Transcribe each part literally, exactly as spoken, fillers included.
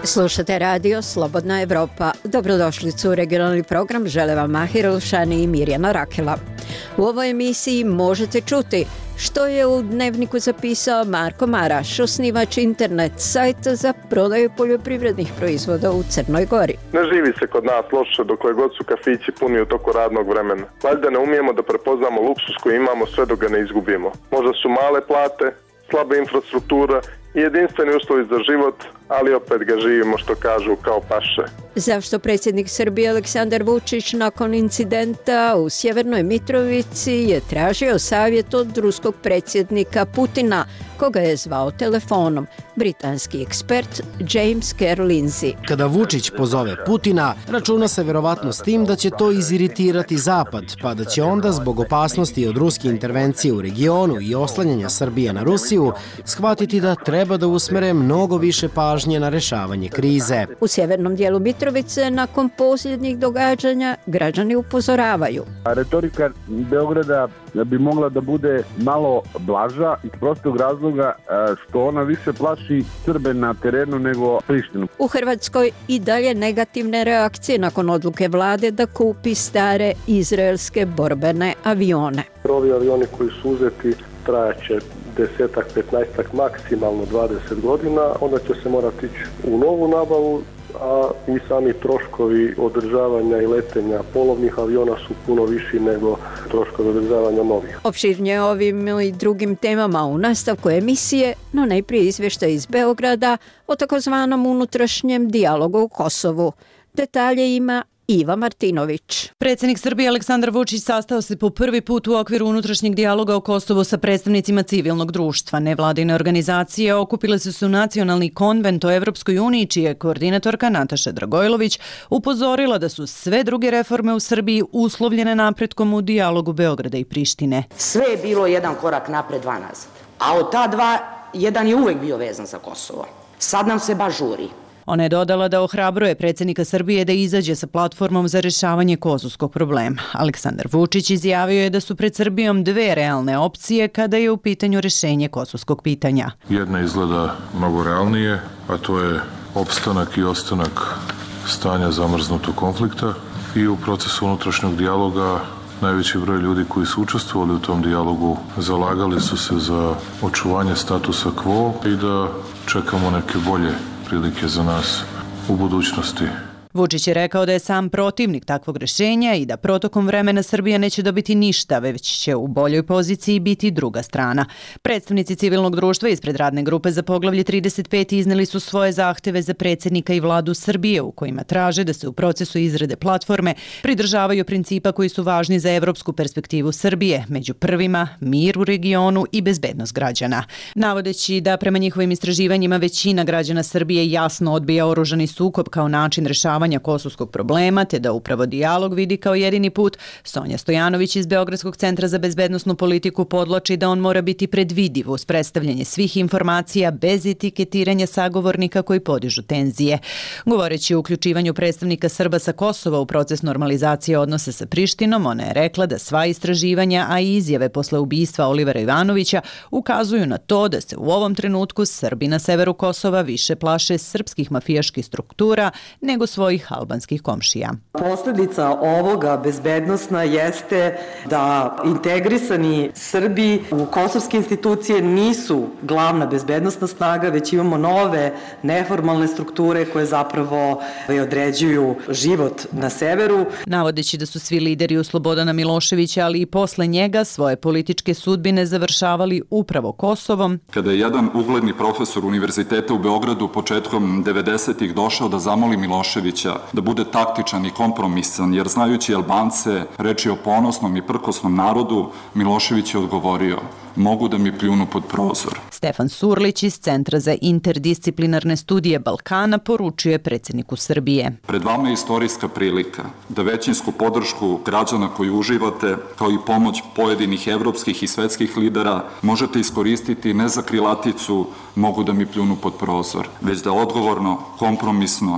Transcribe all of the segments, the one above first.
Slušate radio Slobodna Evropa. Dobrodošlicu u regionalni program. Žele vam Mahir Elšani i Mirjana Rakela. U ovoj emisiji možete čuti što je u Dnevniku zapisao Marko Maraš, osnivač internet sajta za prodaju poljoprivrednih proizvoda u Crnoj Gori. Ne živi se kod nas loše dokle god su kafići puni u toku radnog vremena. Valjda ne umijemo da prepoznamo luksus koji imamo sve dok ga ne izgubimo. Možda su male plate, slaba infrastruktura i jedinstveni uslovi za život, ali opet ga živimo, što kažu, kao paše. Zašto predsjednik Srbije Aleksandar Vučić nakon incidenta u Sjevernoj Mitrovici je tražio savjet od ruskog predsjednika Putina, koga je zvao telefonom? Britanski ekspert James Kerr Lindsay. Kada Vučić pozove Putina, računa se verovatno s tim da će to iziritirati Zapad, pa da će onda zbog opasnosti od ruske intervencije u regionu i oslanjanja Srbije na Rusiju shvatiti da treba da usmere mnogo više pažnje na rešavanje krize. U sjevernom dijelu Mitrovice nakon posljednjih događanja građani upozoravaju. Retorika Beograda bi mogla da bude malo blaža iz prostog razloga što ona više plaši Srbe na terenu nego Prištinu. U Hrvatskoj i dalje negativne reakcije nakon odluke vlade da kupi stare izraelske borbene avione. Ovi avioni koji su uzeti trajaće desetak, petnaestak, maksimalno dvadeset godina, onda će se morati ići u novu nabavu, a i sami troškovi održavanja i letenja polovnih aviona su puno viši nego troškovi održavanja novih. Opširnije ovim i drugim temama u nastavku emisije, no najprije izvještaj iz Beograda o takozvanom unutrašnjem dijalogu u Kosovu. Detalje ima Iva Martinović. Predsjednik Srbije Aleksandar Vučić sastao se po prvi put u okviru unutrašnjeg dijaloga o Kosovu sa predstavnicima civilnog društva. Nevladine organizacije okupile su se u nacionalni konvent o Evropskoj uniji, čija je koordinatorka Nataša Dragojlović upozorila da su sve druge reforme u Srbiji uslovljene napretkom u dijalogu Beograda i Prištine. Sve je bilo jedan korak napred, dva nazad. A od ta dva, jedan je uvek bio vezan za Kosovo. Sad nam se baš žuri. Ona je dodala da ohrabruje predsjednika Srbije da izađe sa platformom za rješavanje kosovskog problema. Aleksandar Vučić izjavio je da su pred Srbijom dve realne opcije kada je u pitanju rješenje kosovskog pitanja. Jedna izgleda mnogo realnije, a to je opstanak i ostanak stanja zamrznutog konflikta i u procesu unutrašnjeg dijaloga najveći broj ljudi koji su učestvovali u tom dijalogu zalagali su se za očuvanje statusa quo i da čekamo neke bolje prilike za nas u budućnosti. Vučić je rekao da je sam protivnik takvog rješenja i da protokom vremena Srbija neće dobiti ništa, već će u boljoj poziciji biti druga strana. Predstavnici civilnog društva ispred radne grupe za poglavlje trideset pet izneli su svoje zahteve za predsjednika i vladu Srbije, u kojima traže da se u procesu izrade platforme pridržavaju principa koji su važni za evropsku perspektivu Srbije, među prvima mir u regionu i bezbednost građana. Navodeći da prema njihovim istraživanjima većina građana Srbije jasno odbija oružani sukob kao način rješavanja kosovskog problema, te da upravo dijalog vidi kao jedini put, Sonja Stojanović iz Beogradskog centra za bezbednosnu politiku podloči da on mora biti predvidiv uz predstavljanje svih informacija bez etiketiranja sagovornika koji podižu tenzije. Govoreći o uključivanju predstavnika Srba sa Kosova u proces normalizacije odnosa sa Prištinom, ona je rekla da sva istraživanja, a i izjave posle ubistva Olivera Ivanovića ukazuju na to da se u ovom trenutku Srbi na severu Kosova više plaše srpskih mafijaških struktura nego svojih albanskih komšija. Posljedica ovoga bezbednosna jeste da integrisani Srbi u kosovske institucije nisu glavna bezbednosna snaga, već imamo nove neformalne strukture koje zapravo određuju život na severu. Navodeći da su svi lideri u Slobodana Miloševića, ali i posle njega, svoje političke sudbine završavali upravo Kosovom. Kada je jedan ugledni profesor univerziteta u Beogradu početkom devedesetih došao da zamoli Miloševića da bude taktičan i kompromisan, jer znajući Albance, reč je o ponosnom i prkosnom narodu, Milošević je odgovorio: mogu da mi pljunu pod prozor. Stefan Surlić iz Centra za interdisciplinarne studije Balkana poručuje predsjedniku Srbije. Pred vama je istorijska prilika da većinsku podršku građana koju uživate, kao i pomoć pojedinih evropskih i svetskih lidera, možete iskoristiti ne za krilaticu mogu da mi pljunu pod prozor, već da odgovorno, kompromisno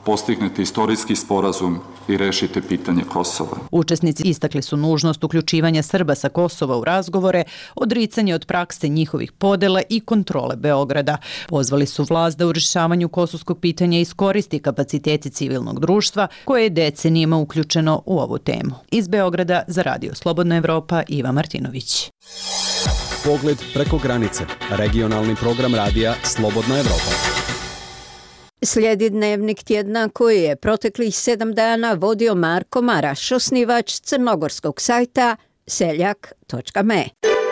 postignete istorijski sporazum i rešite pitanje Kosova. Učesnici istakli su nužnost uključivanja Srba sa Kosova u razgovore, odricanje od prakse njihovih podela i kontrole Beograda. Pozvali su vlast da u rešavanju kosovskog pitanja iskoristi kapaciteti civilnog društva koje je decenijima uključeno u ovu temu. Iz Beograda za Radio Slobodna Evropa, Iva Martinović. Pogled preko granice. Regionalni program radija Slobodna Evropa. Slijedi dnevnik tjedna koji je proteklih sedam dana vodio Marko Maraš, osnivač crnogorskog sajta seljak točka me.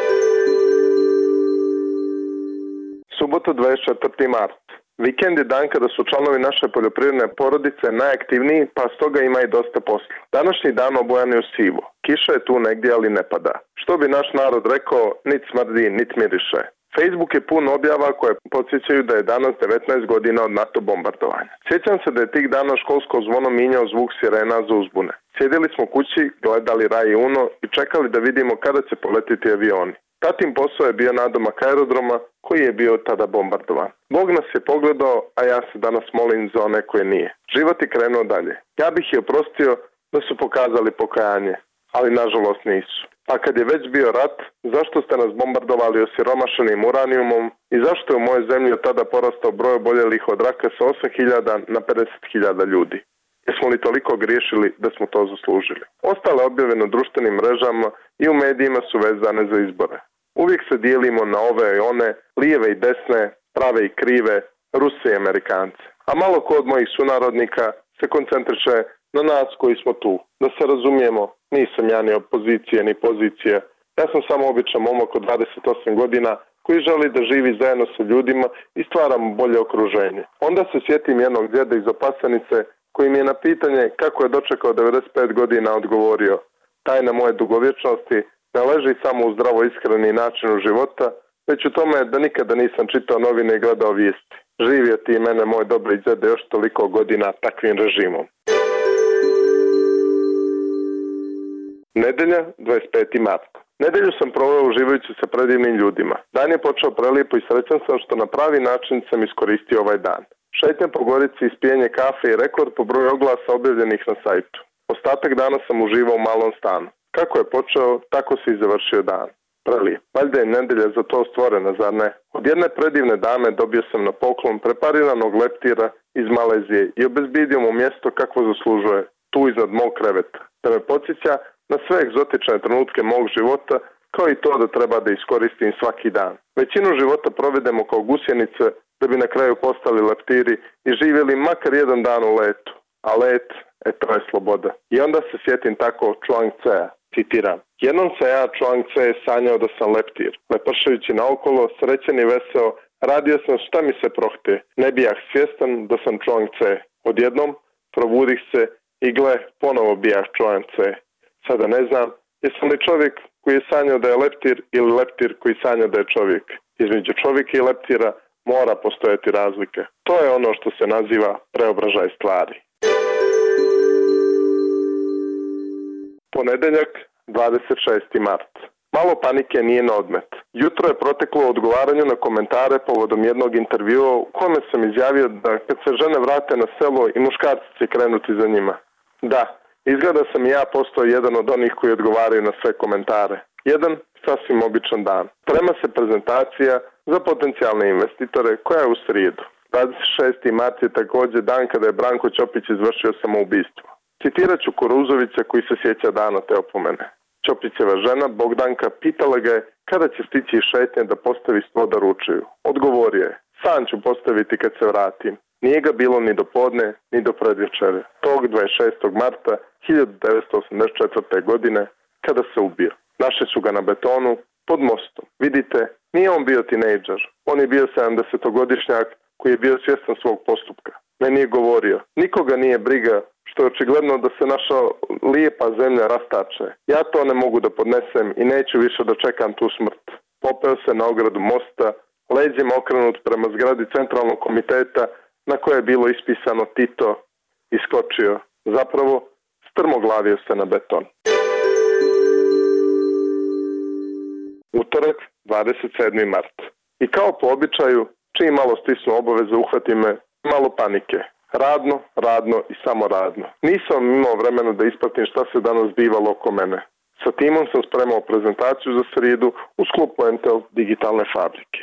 Subota dvadeset četvrti mart. Vikend je dan kada su članovi naše poljoprivredne porodice najaktivniji, pa stoga ima i dosta posla. Današnji dan obojan je u sivo. Kiša je tu negdje, ali ne pada. Što bi naš narod rekao, nit smrdi, nit miriše. Facebook je pun objava koje podsjećaju da je danas devetnaest godina od NATO bombardovanja. Sjećam se da je tih dana školsko zvono minjao zvuk sirena za uzbune. Sjedili smo kući, gledali Rai Uno i čekali da vidimo kada će poletiti avioni. Tatin posao je bio nadomak aerodroma koji je bio tada bombardovan. Bog nas je pogledao, a ja se danas molim za one koje nije. Život je krenuo dalje. Ja bih je oprostio da su pokazali pokajanje, ali nažalost nisu. A kad je već bio rat, zašto ste nas bombardovali osiromašenim uranijumom i zašto je u mojoj zemlji od tada porastao broj oboljelih od raka sa osam hiljada na pedeset hiljada ljudi? Jesmo li toliko griješili da smo to zaslužili? Ostale objave na društvenim mrežama i u medijima su vezane za izbore. Uvijek se dijelimo na ove i one, lijeve i desne, prave i krive, Ruse i Amerikance. A malo ko od mojih sunarodnika se koncentriše na nas koji smo tu. Da se razumijemo, nisam ja ni opozicija ni pozicija. Ja sam samo običan momak od dvadeset osam godina koji želi da živi zajedno sa ljudima i stvaramo bolje okruženje. Onda se sjetim jednog djeda iz Opasanice koji mi je na pitanje kako je dočekao devedeset pet godina odgovorio: tajna moje dugovječnosti ne leži samo u zdravo ishrani načinu života, već u tome da nikada nisam čitao novine i gledao vijesti. Živio ti i mene, moj dobri djede, još toliko godina takvim režimom. Nedelja, dvadeset peti mart. Nedelju sam proveo uživajući sa predivnim ljudima. Dan je počeo prelijepo i srećan sam što na pravi način sam iskoristio ovaj dan. Šetnja po Gorici, ispijenje kafe i rekord po broju oglasa objavljenih na sajtu. Ostatak dana sam uživao u malom stanu. Kako je počeo, tako se i završio dan. Prelijep. Valjda je nedelja za to stvorena, zar ne? Od jedne predivne dame dobio sam na poklon prepariranog leptira iz Malezije i obezbijedio mu mjesto kakvo zaslužuje, tu iznad mog kreveta, da me podsjeća na sve egzotične trenutke mog života, kao i to da treba da iskoristim svaki dan. Većinu života provedemo kao gusjenice da bi na kraju postali leptiri i živjeli makar jedan dan u letu. A let, e to je sloboda. I onda se sjetim tako Chuang Tse-a, citiram: jednom se ja, Chuang Tse, sanjao da sam leptir. Lepršajući naokolo, srećen i veseo, radio sam šta mi se prohte. Ne bijah svjestan da sam Chuang Tse. Odjednom probudih se i gle, ponovo bijah Chuang Tse. Sada ne znam, jesam li čovjek koji je sanjao da je leptir ili leptir koji sanja da je čovjek. Između čovjeka i leptira mora postojati razlike. To je ono što se naziva preobražaj stvari. Ponedeljak, dvadeset šesti mart. Malo panike nije na odmet. Jutro je proteklo u odgovaranju na komentare povodom jednog intervjua u kome sam izjavio da kad se žene vrate na selo i muškarci će krenuti za njima. Da, izgleda sam i ja postao jedan od onih koji odgovaraju na sve komentare. Jedan sasvim običan dan. Prema se prezentacija za potencijalne investitore koja je u srijedu. dvadeset šesti mart je također dan kada je Branko Ćopić izvršio samoubistvo. Citirat ću Kuruzovića koji se sjeća dana te opomene. Ćopićeva žena Bogdanka pitala ga je kada će stići iz šetnje da postavi sto da ručaju. Odgovorio je: sam ću postaviti kad se vratim. Nije ga bilo ni do podne, ni do predvečere. Tog dvadeset šestog marta hiljadu devetsto osamdeset četvrte. godine kada se ubio. Našli su ga na betonu pod mostom. Vidite, nije on bio tinejdžer. On je bio sedamdesetogodišnjak koji je bio svjestan svog postupka. Meni je govorio: nikoga nije briga što je očigledno da se naša lijepa zemlja rastače. Ja to ne mogu da podnesem i neću više da čekam tu smrt. Popeo se na ogradu mosta, leđima okrenut prema zgradi centralnog komiteta na koje je bilo ispisano Tito, iskočio. Zapravo, strmoglavio se na beton. Utorak, dvadeset sedmi mart. I kao po običaju, čim malo stisnu obaveze, uhvati me malo panike. Radno, radno i samo radno. Nisam imao vremena da ispratim šta se danas bivalo oko mene. Sa timom sam spremao prezentaciju za srijedu u sklopu Entel digitalne fabrike.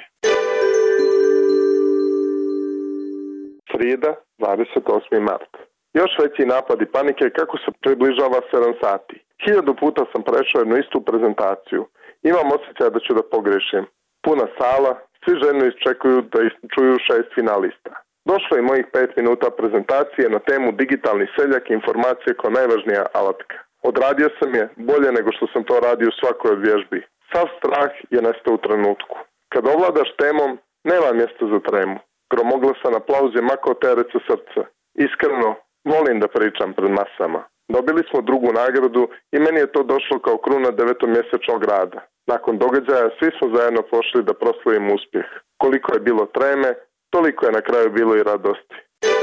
Srijeda, dvadeset osmi mart. Još veći napadi panike kako se približava sedam sati. Hiljadu puta sam prešao jednu istu prezentaciju. Imam osjećaj da ću da pogrešim. Puna sala, svi željno iščekuju da čuju šest finalista. Došlo je mojih pet minuta prezentacije na temu digitalni seljak i informacije kao najvažnija alatka. Odradio sam je bolje nego što sam to radio u svakoj od vježbi. Sav strah je nestao u trenutku. Kad ovladaš temom, nema mjesta za tremu. Gromoglasan aplauz je makao teret sa srca. Iskreno, volim da pričam pred masama. Dobili smo drugu nagradu i meni je to došlo kao kruna devetomjesečnog rada. Nakon događaja svi smo zajedno pošli da proslavimo uspjeh. Koliko je bilo treme, toliko je na kraju bilo i radosti.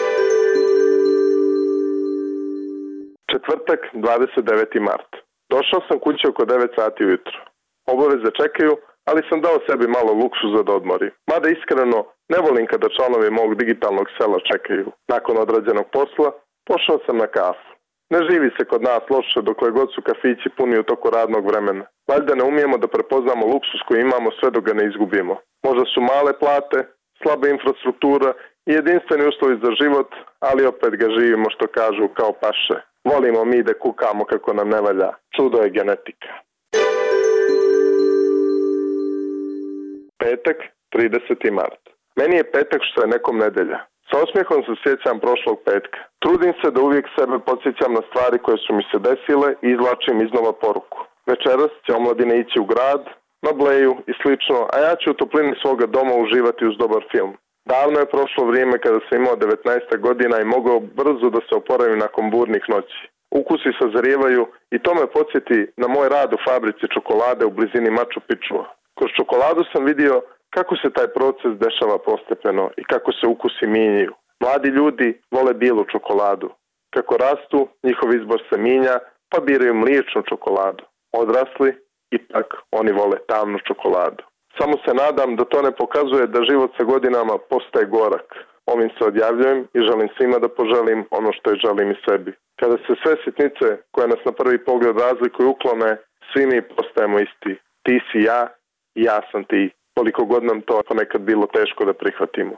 Četvrtak, dvadeset deveti mart. Došao sam kući oko devet sati ujutro. Obaveze čekaju, ali sam dao sebi malo luksuza da odmorim. Mada iskreno, ne volim kada članovi mog digitalnog sela čekaju. Nakon odrađenog posla, pošao sam na kafu. Ne živi se kod nas loše dokle god su kafići puni u toku radnog vremena. Valjda ne umijemo da prepoznamo luksus koji imamo sve dok ga ne izgubimo. Možda su male plate, slaba infrastruktura i jedinstveni uslovi za život, ali opet ga živimo što kažu kao paše. Volimo mi da kukamo kako nam ne valja. Čudo je genetika. Petak, trideseti mart. Meni je petak što je nekom nedelja. Sa osmijehom se sjećam prošlog petka. Trudim se da uvijek sebe podsjećam na stvari koje su mi se desile i izvlačim iznova poruku. Večeras će omladine ići u grad, na bleju i slično, a ja ću u toplini svoga doma uživati uz dobar film. Davno je prošlo vrijeme kada sam imao devetnaest godina i mogao brzo da se oporavim nakon burnih noći. Ukusi sazrijevaju i to me podsjeti na moj rad u fabrici čokolade u blizini Machu Picchua. Kroz čokoladu sam vidio kako se taj proces dešava postepeno i kako se ukusi mijenjaju. Mladi ljudi vole bijelu čokoladu. Kako rastu, njihov izbor se mijenja, pa biraju mliječnu čokoladu. Odrasli, ipak oni vole tamnu čokoladu. Samo se nadam da to ne pokazuje da život sa godinama postaje gorak. Ovim se odjavljujem i želim svima da poželim ono što je želim i sebi. Kada se sve sitnice koje nas na prvi pogled razlikuju uklone, svi mi postajemo isti. Ti si ja i ja sam ti. Koliko god nam to ponekad bilo teško da prihvatimo.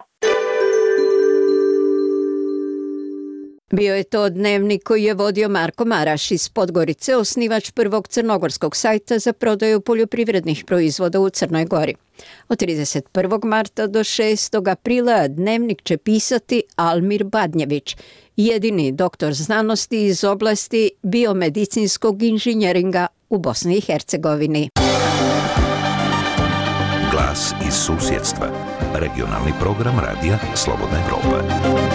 Bio je to dnevnik koji je vodio Marko Maraš iz Podgorice, osnivač prvog crnogorskog sajta za prodaju poljoprivrednih proizvoda u Crnoj Gori. Od trideset prvog marta do šestog aprila dnevnik će pisati Almir Badnjević, jedini doktor znanosti iz oblasti biomedicinskog inženjeringa u Bosni i Hercegovini. Glas iz susjedstva. Regionalni program radija Slobodna Evropa.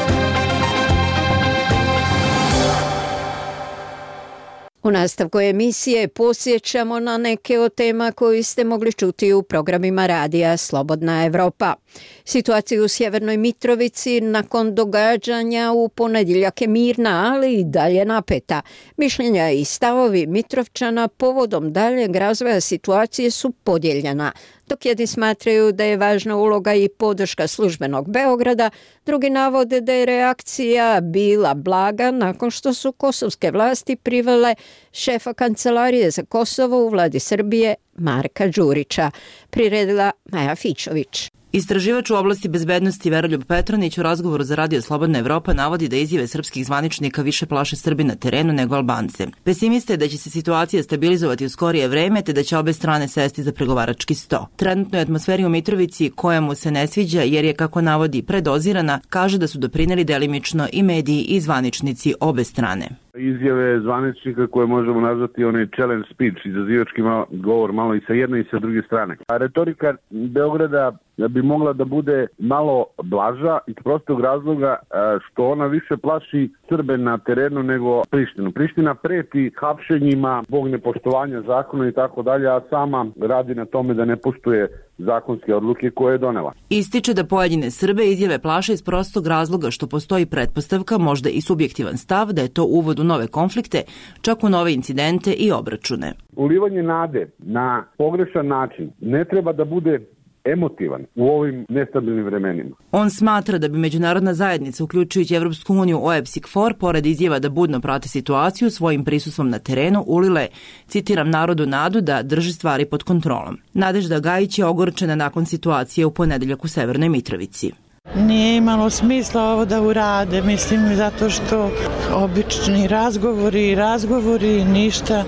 U nastavku emisije posjećamo na neke od tema koje ste mogli čuti u programima radija Slobodna Evropa. Situacija u Sjevernoj Mitrovici nakon događanja u ponedjeljak je mirna, ali i dalje napeta. Mišljenja i stavovi Mitrovčana povodom daljeg razvoja situacije su podijeljena. Dok jedni smatraju da je važna uloga i podrška službenog Beograda, drugi navode da je reakcija bila blaga nakon što su kosovske vlasti privele šefa Kancelarije za Kosovo u vladi Srbije Marka Đurića. Priredila Maja Fićović. Istraživač u oblasti bezbednosti Veroljub Petronić u razgovoru za Radio Slobodna Evropa navodi da izjave srpskih zvaničnika više plaše Srbi na terenu nego Albance. Pesimista je da će se situacija stabilizovati u skorije vreme te da će obe strane sesti za pregovarački sto. Trenutno je atmosferi u Mitrovici koja mu se ne sviđa jer je, kako navodi, predozirana, kaže da su doprineli delimično i mediji i zvaničnici obe strane. Izjave zvaničnika koje možemo nazvati onaj challenge speech, izazivački malo, govor malo i sa jedne i sa druge strane. A retorika Beograda bi mogla da bude malo blaža iz prostog razloga što ona više plaši Srbe na terenu nego Prištinu. Priština preti hapšenjima zbog nepoštovanja zakona i tako dalje, a sama radi na tome da ne poštuje zakonske odluke koje je donela. Ističe da pojedine Srbe izjave plaše iz prostog razloga što postoji pretpostavka, možda i subjektivan stav, da je to uvod u nove konflikte, čak u nove incidente i obračune. Ulivanje nade na pogrešan način ne treba da bude emotivan u ovim nestabilnim vremenima. On smatra da bi međunarodna zajednica, uključujući Evropsku uniju, O E B S I K F O R, pored izjava da budno prate situaciju, svojim prisustvom na terenu ulile, citiram, narodu nadu da drži stvari pod kontrolom. Nadežda Gajić je ogorčena nakon situacije u ponedeljak u Severnoj Mitrovici. Nije imalo smisla ovo da urade, mislim, zato što obični razgovori, razgovori, ništa,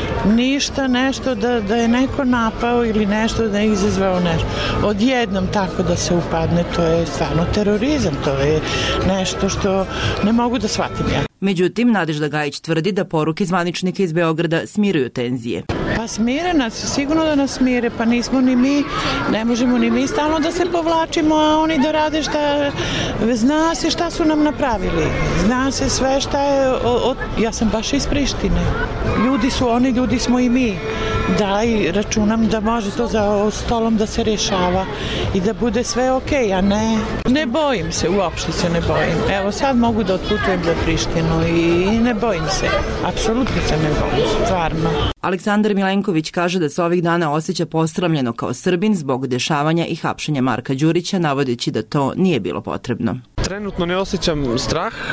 ništa nešto da, da je neko napao ili nešto da je izazvao nešto. Odjednom tako da se upadne, to je stvarno terorizam, to je nešto što ne mogu da shvatim ja. Međutim, Nadežda Gajić tvrdi da poruke zvaničnika iz Beograda smiruju tenzije. Pa smire nas, sigurno da nas smire, pa nismo ni mi, ne možemo ni mi stalno da se povlačimo, a oni da rade šta, zna se šta su nam napravili, zna se sve šta je, o, o, ja sam baš iz Prištine, ljudi su oni, ljudi smo i mi, da i računam da može to za stolom da se rješava i da bude sve okej, a ne, ne bojim se, uopšte se ne bojim, evo sad mogu da otputujem za Prištinu i ne bojim se, apsolutno se ne bojim, stvarno. Aleksandar Milenković kaže da se ovih dana osjeća posramljeno kao Srbin zbog dešavanja i hapšenja Marka Đurića, navodeći da to nije bilo potrebno. Trenutno ne osjećam strah, e,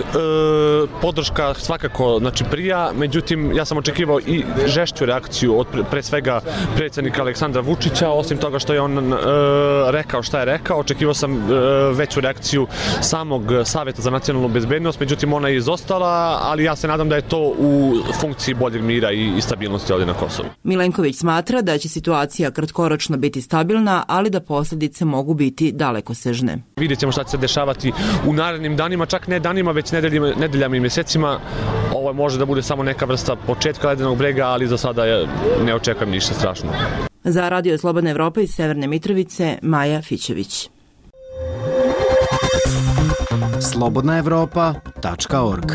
podrška svakako znači prija, međutim ja sam očekivao i žešću reakciju od pre, pre svega predsjednika Aleksandra Vučića, osim toga što je on e, rekao šta je rekao, očekivao sam e, veću reakciju samog Savjeta za nacionalnu bezbednost, međutim ona je izostala, ali ja se nadam da je to u funkciji boljeg mira i, i stabilnosti ovdje na Kosovu. Milenković smatra da će situacija kratkoročno biti stabilna, ali da posljedice mogu biti dalekosežne. Vidjet ćemo šta će se dešavati u narednim danima, čak ne danima, već nedeljima, nedeljama i mjesecima. Ovo može da bude samo neka vrsta početka ledenog brega, ali za sada je, ne očekujem ništa strašno. Za Radio Slobodna Evropa iz Severne Mitrovice, Maja Fićević. slobodna evropa tačka org.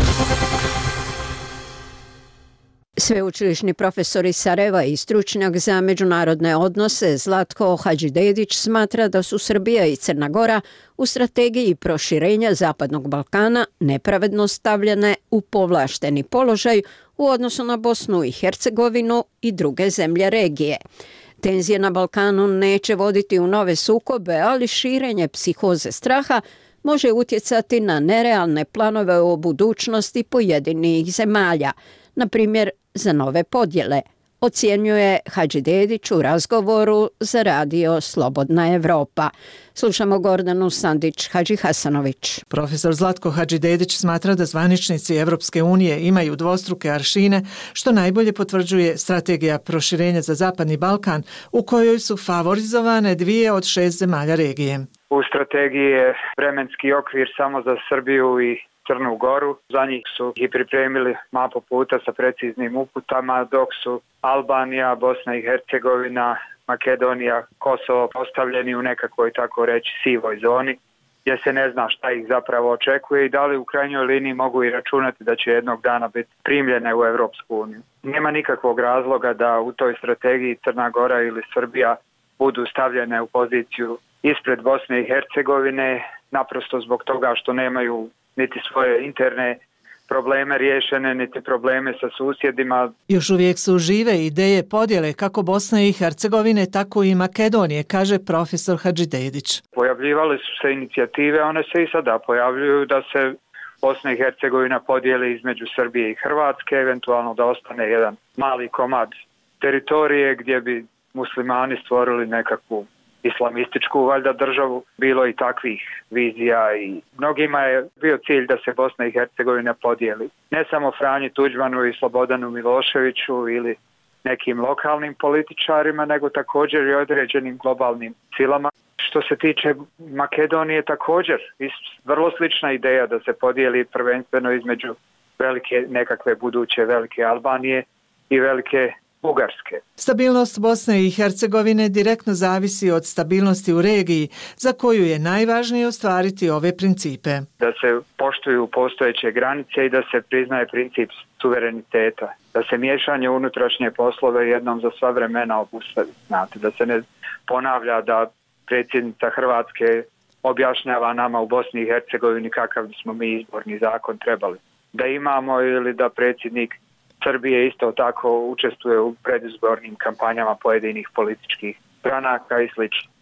Sveučilišni profesor iz Sarajeva i stručnjak za međunarodne odnose Zlatko Hadžidedić smatra da su Srbija i Crna Gora u strategiji proširenja Zapadnog Balkana nepravedno stavljene u povlašteni položaj u odnosu na Bosnu i Hercegovinu i druge zemlje regije. Tenzije na Balkanu neće voditi u nove sukobe, ali širenje psihoze straha može utjecati na nerealne planove o budućnosti pojedinih zemalja, na primjer za nove podjele, ocjenjuje Hadžidedić u razgovoru za radio Slobodna Evropa. Slušamo Gordanu Sandić-Hadžihasanović. Profesor Zlatko Hadžidedić smatra da zvaničnici Evropske unije imaju dvostruke aršine, što najbolje potvrđuje strategija proširenja za Zapadni Balkan, u kojoj su favorizovane dvije od šest zemalja regije. U strategiji je vremenski okvir samo za Srbiju i Crnu Goru. Za njih su i pripremili mapu puta sa preciznim uputama, dok su Albanija, Bosna i Hercegovina, Makedonija, Kosovo postavljeni u nekakvoj, tako reći, sivoj zoni, gdje se ne zna šta ih zapravo očekuje i da li u krajnjoj liniji mogu i računati da će jednog dana biti primljene u Evropsku uniju. Nema nikakvog razloga da u toj strategiji Crna Gora ili Srbija budu stavljene u poziciju ispred Bosne i Hercegovine, naprosto zbog toga što nemaju niti svoje interne probleme riješene, niti probleme sa susjedima. Još uvijek su žive ideje podjele kako Bosne i Hercegovine, tako i Makedonije, kaže profesor Hadžidedić. Pojavljivale su se inicijative, one se i sada pojavljuju da se Bosna i Hercegovina podijeli između Srbije i Hrvatske, eventualno da ostane jedan mali komad teritorije gdje bi muslimani stvorili nekakvu islamističku valjda državu, bilo i takvih vizija i mnogima je bio cilj da se Bosna i Hercegovina podijeli. Ne samo Franji Tuđmanu i Slobodanu Miloševiću ili nekim lokalnim političarima, nego također i određenim globalnim silama. Što se tiče Makedonije također, vrlo slična ideja da se podijeli prvenstveno između velike nekakve buduće velike Albanije i velike Bugarske. Stabilnost Bosne i Hercegovine direktno zavisi od stabilnosti u regiji, za koju je najvažnije ostvariti ove principe. Da se poštuju postojeće granice i da se priznaje princip suvereniteta. Da se miješanje unutrašnje poslove jednom za sva vremena obustavi. Znate, da se ne ponavlja da predsjednica Hrvatske objašnjava nama u Bosni i Hercegovini kakav smo mi izborni zakon trebali da imamo, ili da predsjednik Srbije isto tako učestvuje u predizbornim kampanjama pojedinih političkih stranaka i slično.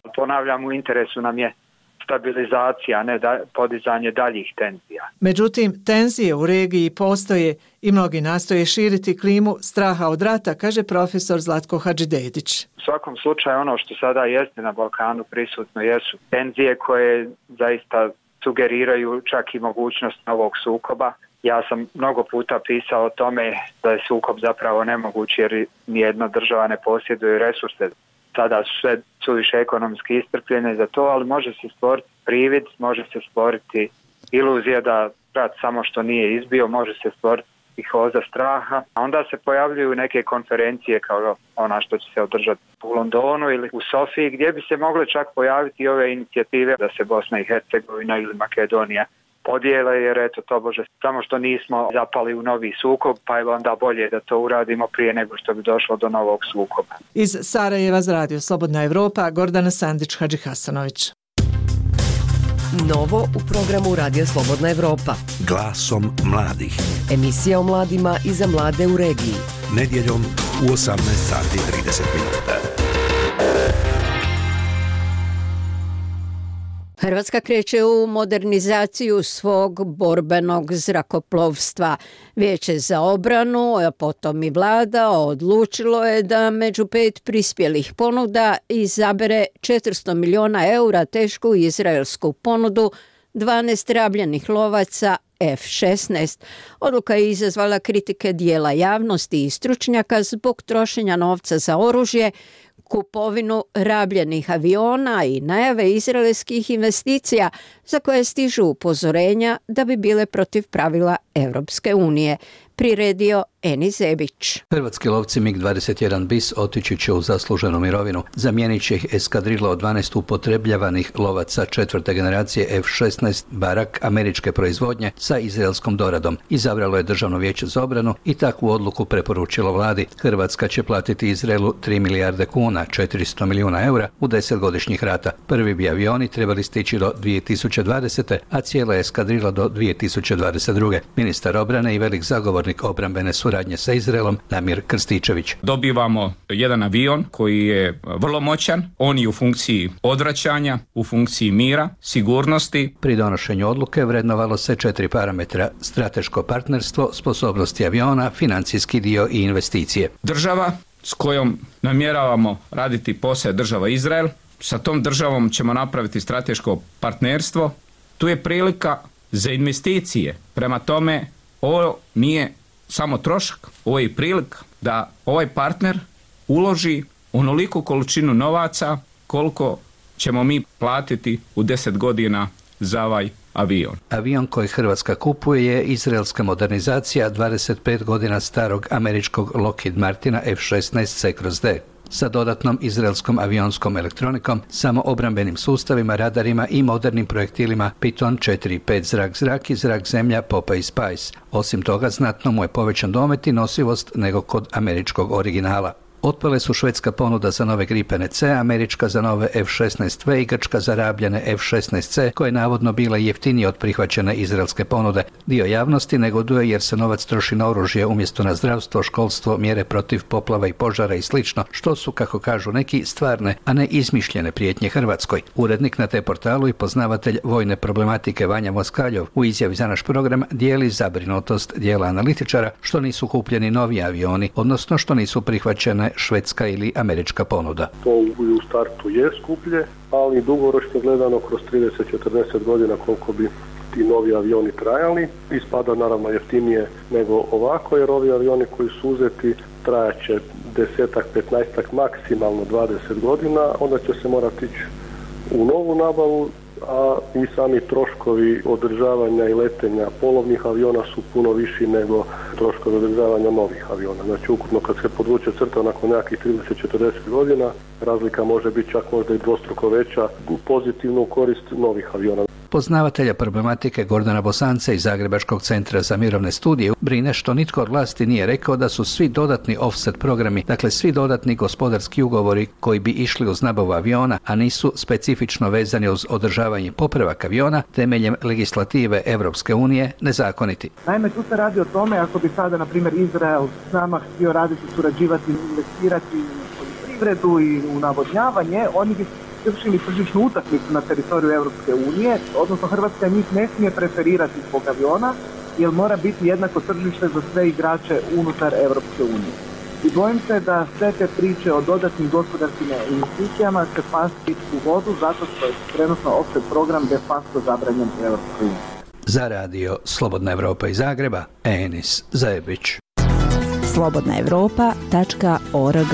Ponavljam, u interesu nam je stabilizacija, a ne da, podizanje daljih tenzija. Međutim, tenzije u regiji postoje i mnogi nastoje širiti klimu straha od rata, kaže profesor Zlatko Hadžidejdić. U svakom slučaju ono što sada jeste na Balkanu prisutno jesu tenzije koje zaista sugeriraju čak i mogućnost novog sukoba. Ja sam mnogo puta pisao o tome da je sukob zapravo nemoguć jer nijedna država ne posjeduje resurse. Sada su sve suviše ekonomski iscrpljene za to, ali može se stvoriti privid, može se stvoriti iluzija da rat samo što nije izbio, može se stvoriti psihoza straha. A onda se pojavljuju neke konferencije kao ona što će se održati u Londonu ili u Sofiji, gdje bi se mogle čak pojaviti i ove inicijative da se Bosna i Hercegovina ili Makedonija podijele, jer eto to bože, samo što nismo zapali u novi sukob, pa je onda bolje da to uradimo prije nego što bi došlo do novog sukoba. Iz Sarajeva za Radio Slobodna Evropa, Gordana Sandić-Hadžihasanović. Novo u programu Radio Slobodna Evropa. Glasom mladih. Emisija o mladima i za mlade u regiji. Nedjeljom u osamnaest sati i trideset minuta. Hrvatska kreće u modernizaciju svog borbenog zrakoplovstva. Vijeće za obranu, a potom i vlada, odlučilo je da među pet prispjelih ponuda izabere četiristo miliona eura tešku izraelsku ponudu dvanaest rabljenih lovaca F šesnaest. Odluka je izazvala kritike dijela javnosti i stručnjaka zbog trošenja novca za oružje, kupovinu rabljenih aviona i najave izraelskih investicija za koje stižu upozorenja da bi bile protiv pravila Europske unije. Priredio Eni Zebić. Hrvatski lovci MiG dvadeset jedan bis otići će u zasluženu mirovinu. Zamijenit će ih eskadrila od dvanaest upotrebljavanih lovaca četvrte generacije F šesnaest Barak američke proizvodnje sa izraelskom doradom. Izabralo je Državno vijeće za obranu i takvu odluku preporučilo vladi. Hrvatska će platiti Izraelu tri milijarde kuna, četiristo milijuna eura u desetgodišnjih rata. Prvi bi avioni trebali stići do dvije tisuće dvadesete. a cijela eskadrila do dvije tisuće dvadeset druge. Ministar obrane i velik zagovornik obrambene suradnje sa Izraelom Damir Krstičević. Dobivamo jedan avion koji je vrlo moćan, on je u funkciji odvraćanja, u funkciji mira, sigurnosti. Pri donošenju odluke vrednovalo se četiri parametra: strateško partnerstvo, sposobnosti aviona, financijski dio i investicije. Država s kojom namjeravamo raditi posao država Izrael, sa tom državom ćemo napraviti strateško partnerstvo. Tu je prilika za investicije. Prema tome, ovo nije samo trošak, ovo je i prilika da ovaj partner uloži onoliku količinu novaca koliko ćemo mi platiti u deset godina za ovaj avion. Avion koji Hrvatska kupuje je izraelska modernizacija dvadeset pet godina starog američkog Lockheed Martina F šesnaest C kroz D. Sa dodatnom izraelskom avionskom elektronikom, samo obrambenim sustavima, radarima i modernim projektilima Piton četiri pet zrak-zrak i zrak-zemlja Popeye i Spice. Osim toga, znatno mu je povećan domet i nosivost nego kod američkog originala. Otpale su švedska ponuda za nove Gripene C, američka za nove F šesnaest V i grčka za rabljene F šesnaest C, koje je navodno bila jeftinije od prihvaćene izraelske ponude. Dio javnosti negoduje jer se novac troši na oružje umjesto na zdravstvo, školstvo, mjere protiv poplava i požara i slično, što su, kako kažu neki, stvarne, a ne izmišljene prijetnje Hrvatskoj. Urednik na te portalu i poznavatelj vojne problematike Vanja Moskaljov u izjavi za naš program dijeli zabrinutost dijela analitičara što nisu kupljeni novi avioni, odnosno što nisu prihvaćene švedska ili američka ponuda. To u startu je skuplje, ali dugoročno gledano kroz trideset do četrdeset godina koliko bi ti novi avioni trajali, ispada naravno jeftinije nego ovako, jer ovi avioni koji su uzeti trajaće desetak, petnaestak, maksimalno dvadeset godina, onda će se morati ići u novu nabavu, a i sami troškovi održavanja i letenja polovnih aviona su puno viši nego troškovi održavanja novih aviona. Znači ukupno kad se podvuče crta nakon nekakvih trideset do četrdeset godina, razlika može biti čak možda i dvostruko veća, pozitivno u korist novih aviona. Poznavatelja problematike Gordana Bosance iz Zagrebačkog centra za mirovne studije brine što nitko od vlasti nije rekao da su svi dodatni offset programi, dakle svi dodatni gospodarski ugovori koji bi išli uz nabavu aviona, a nisu specifično vezani uz održavanje popravak aviona temeljem legislative Europske unije, nezakoniti. Naime, tu se radi o tome ako bi sada, na primjer, Izrael s nama htio raditi, surađivati, investirati u poljoprivredu i u navodnjavanje, oni bi prekršili tržišnu utakmicu na teritoriju Europske unije, odnosno Hrvatska njih ne smije preferirati zbog aviona, jer mora biti jednako tržište za sve igrače unutar Europske unije. I bojim se da sve te priče o dodatnim gospodarskim investicijama će pasti u vodu zato što je trenutno offset program de facto zabranjen u Europskoj uniji. Za radio Slobodna Evropa iz Zagreba, Enis Zajebić. slobodna evropa tačka org.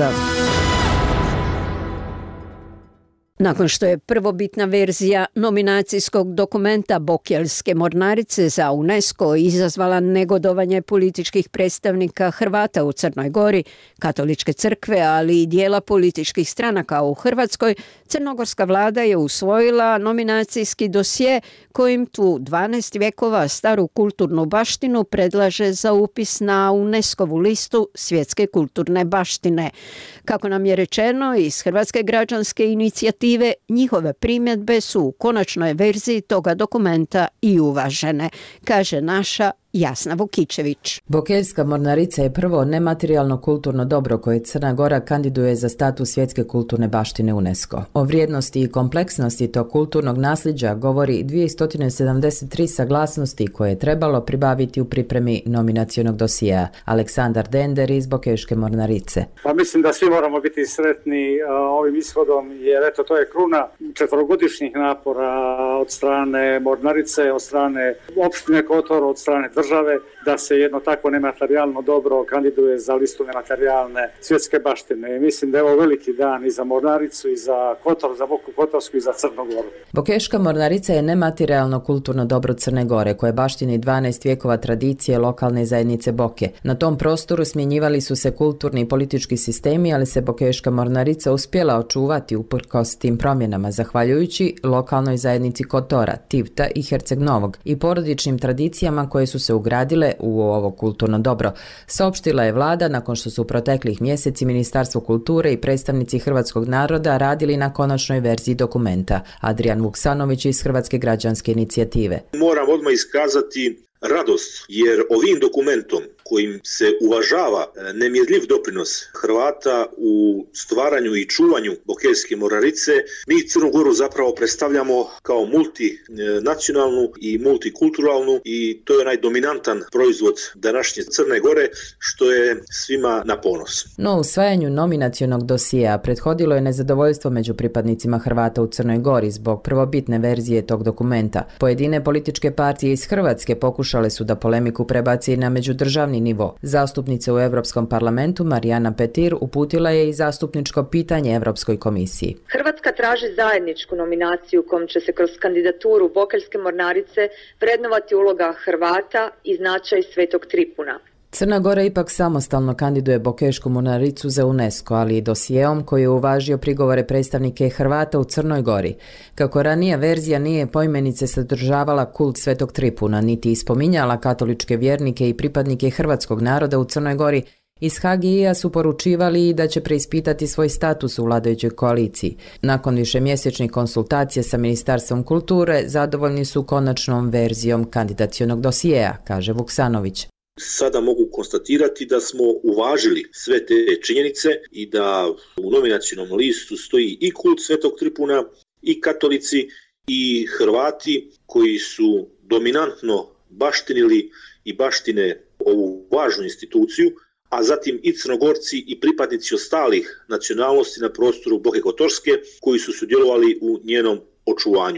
Nakon što je prvobitna verzija nominacijskog dokumenta Bokeljske mornarice za UNESCO izazvala negodovanje političkih predstavnika Hrvata u Crnoj Gori, katoličke crkve, ali i dijela političkih stranaka u Hrvatskoj, crnogorska vlada je usvojila nominacijski dosje kojim tu dvanaest vjekova staru kulturnu baštinu predlaže za upis na UNESCO-vu listu svjetske kulturne baštine. Kako nam je rečeno iz Hrvatske građanske inicijative, njihove primjedbe su u konačnoj verziji toga dokumenta i uvažene, kaže naša Jasna Vukičević. Bokeljska mornarica je prvo nematerijalno kulturno dobro koje Crna Gora kandiduje za status svjetske kulturne baštine UNESCO. O vrijednosti i kompleksnosti tog kulturnog nasljeđa govori dvjesto sedamdeset tri saglasnosti koje je trebalo pribaviti u pripremi nominacionog dosjea. Aleksandar Dender iz Bokeljske mornarice. Pa mislim da svi moramo biti sretni a, ovim ishodom, jer eto to je kruna četvorogodišnjih napora od strane mornarice, od strane opštine Kotor, od strane države, da se jedno takvo nematerijalno dobro kandiduje za listu nematerijalne svjetske baštine. I mislim da je ovo veliki dan i za mornaricu, i za Kotor, za Boku Kotorsku, i za Crnu Goru. Bokeljska mornarica je nematerijalno kulturno dobro Crne Gore, koje baštini dvanaest vjekova tradicije lokalne zajednice Boke. Na tom prostoru smjenjivali su se kulturni i politički sistemi, ali se Bokeljska mornarica uspjela očuvati uprkos tim promjenama, zahvaljujući lokalnoj zajednici Kotora, Tivta i Herceg Novog i porodičnim tradicijama koje su se ugradile u ovo kulturno dobro. Saopštila je vlada nakon što su u proteklih mjeseci Ministarstvo kulture i predstavnici hrvatskog naroda radili na konačnoj verziji dokumenta. Adrian Vuksanović iz Hrvatske građanske inicijative. Moram odmah iskazati radost, jer ovim dokumentom kojim se uvažava nemjerljiv doprinos Hrvata u stvaranju i čuvanju Bokeljske mornarice, mi Crnu Goru zapravo predstavljamo kao multinacionalnu i multikulturalnu, i to je onaj dominantan proizvod današnje Crne Gore, što je svima na ponos. No, usvajanju nominacionog dosjea prethodilo je nezadovoljstvo među pripadnicima Hrvata u Crnoj Gori zbog prvobitne verzije tog dokumenta. Pojedine političke partije iz Hrvatske pokušale su da polemiku prebaci na međudržavni nivo. Zastupnica u Europskom parlamentu Marijana Petir uputila je i zastupničko pitanje Europskoj komisiji. Hrvatska traži zajedničku nominaciju kojom će se kroz kandidaturu Bokeljske mornarice vrednovati uloga Hrvata i značaj Svetog Tripuna. Crna Gora ipak samostalno kandiduje Bokeljsku mornaricu za UNESCO, ali i dosjeom koji je uvažio prigovore predstavnike Hrvata u Crnoj Gori. Kako ranija verzija nije poimenice sadržavala kult Svetog Tripuna, niti ispominjala katoličke vjernike i pripadnike hrvatskog naroda u Crnoj Gori, iz H G I-a su poručivali da će preispitati svoj status u vladajućoj koaliciji. Nakon višemjesečnih konsultacija sa Ministarstvom kulture, zadovoljni su konačnom verzijom kandidacionog dosjea, kaže Vuksanović. Sada mogu konstatirati da smo uvažili sve te činjenice i da u nominacionom listu stoji i kult Svetog Tripuna, i katolici, i Hrvati koji su dominantno baštinili i baštine ovu važnu instituciju, a zatim i Crnogorci i pripadnici ostalih nacionalnosti na prostoru Boke Kotorske koji su sudjelovali u njenom očuvanju.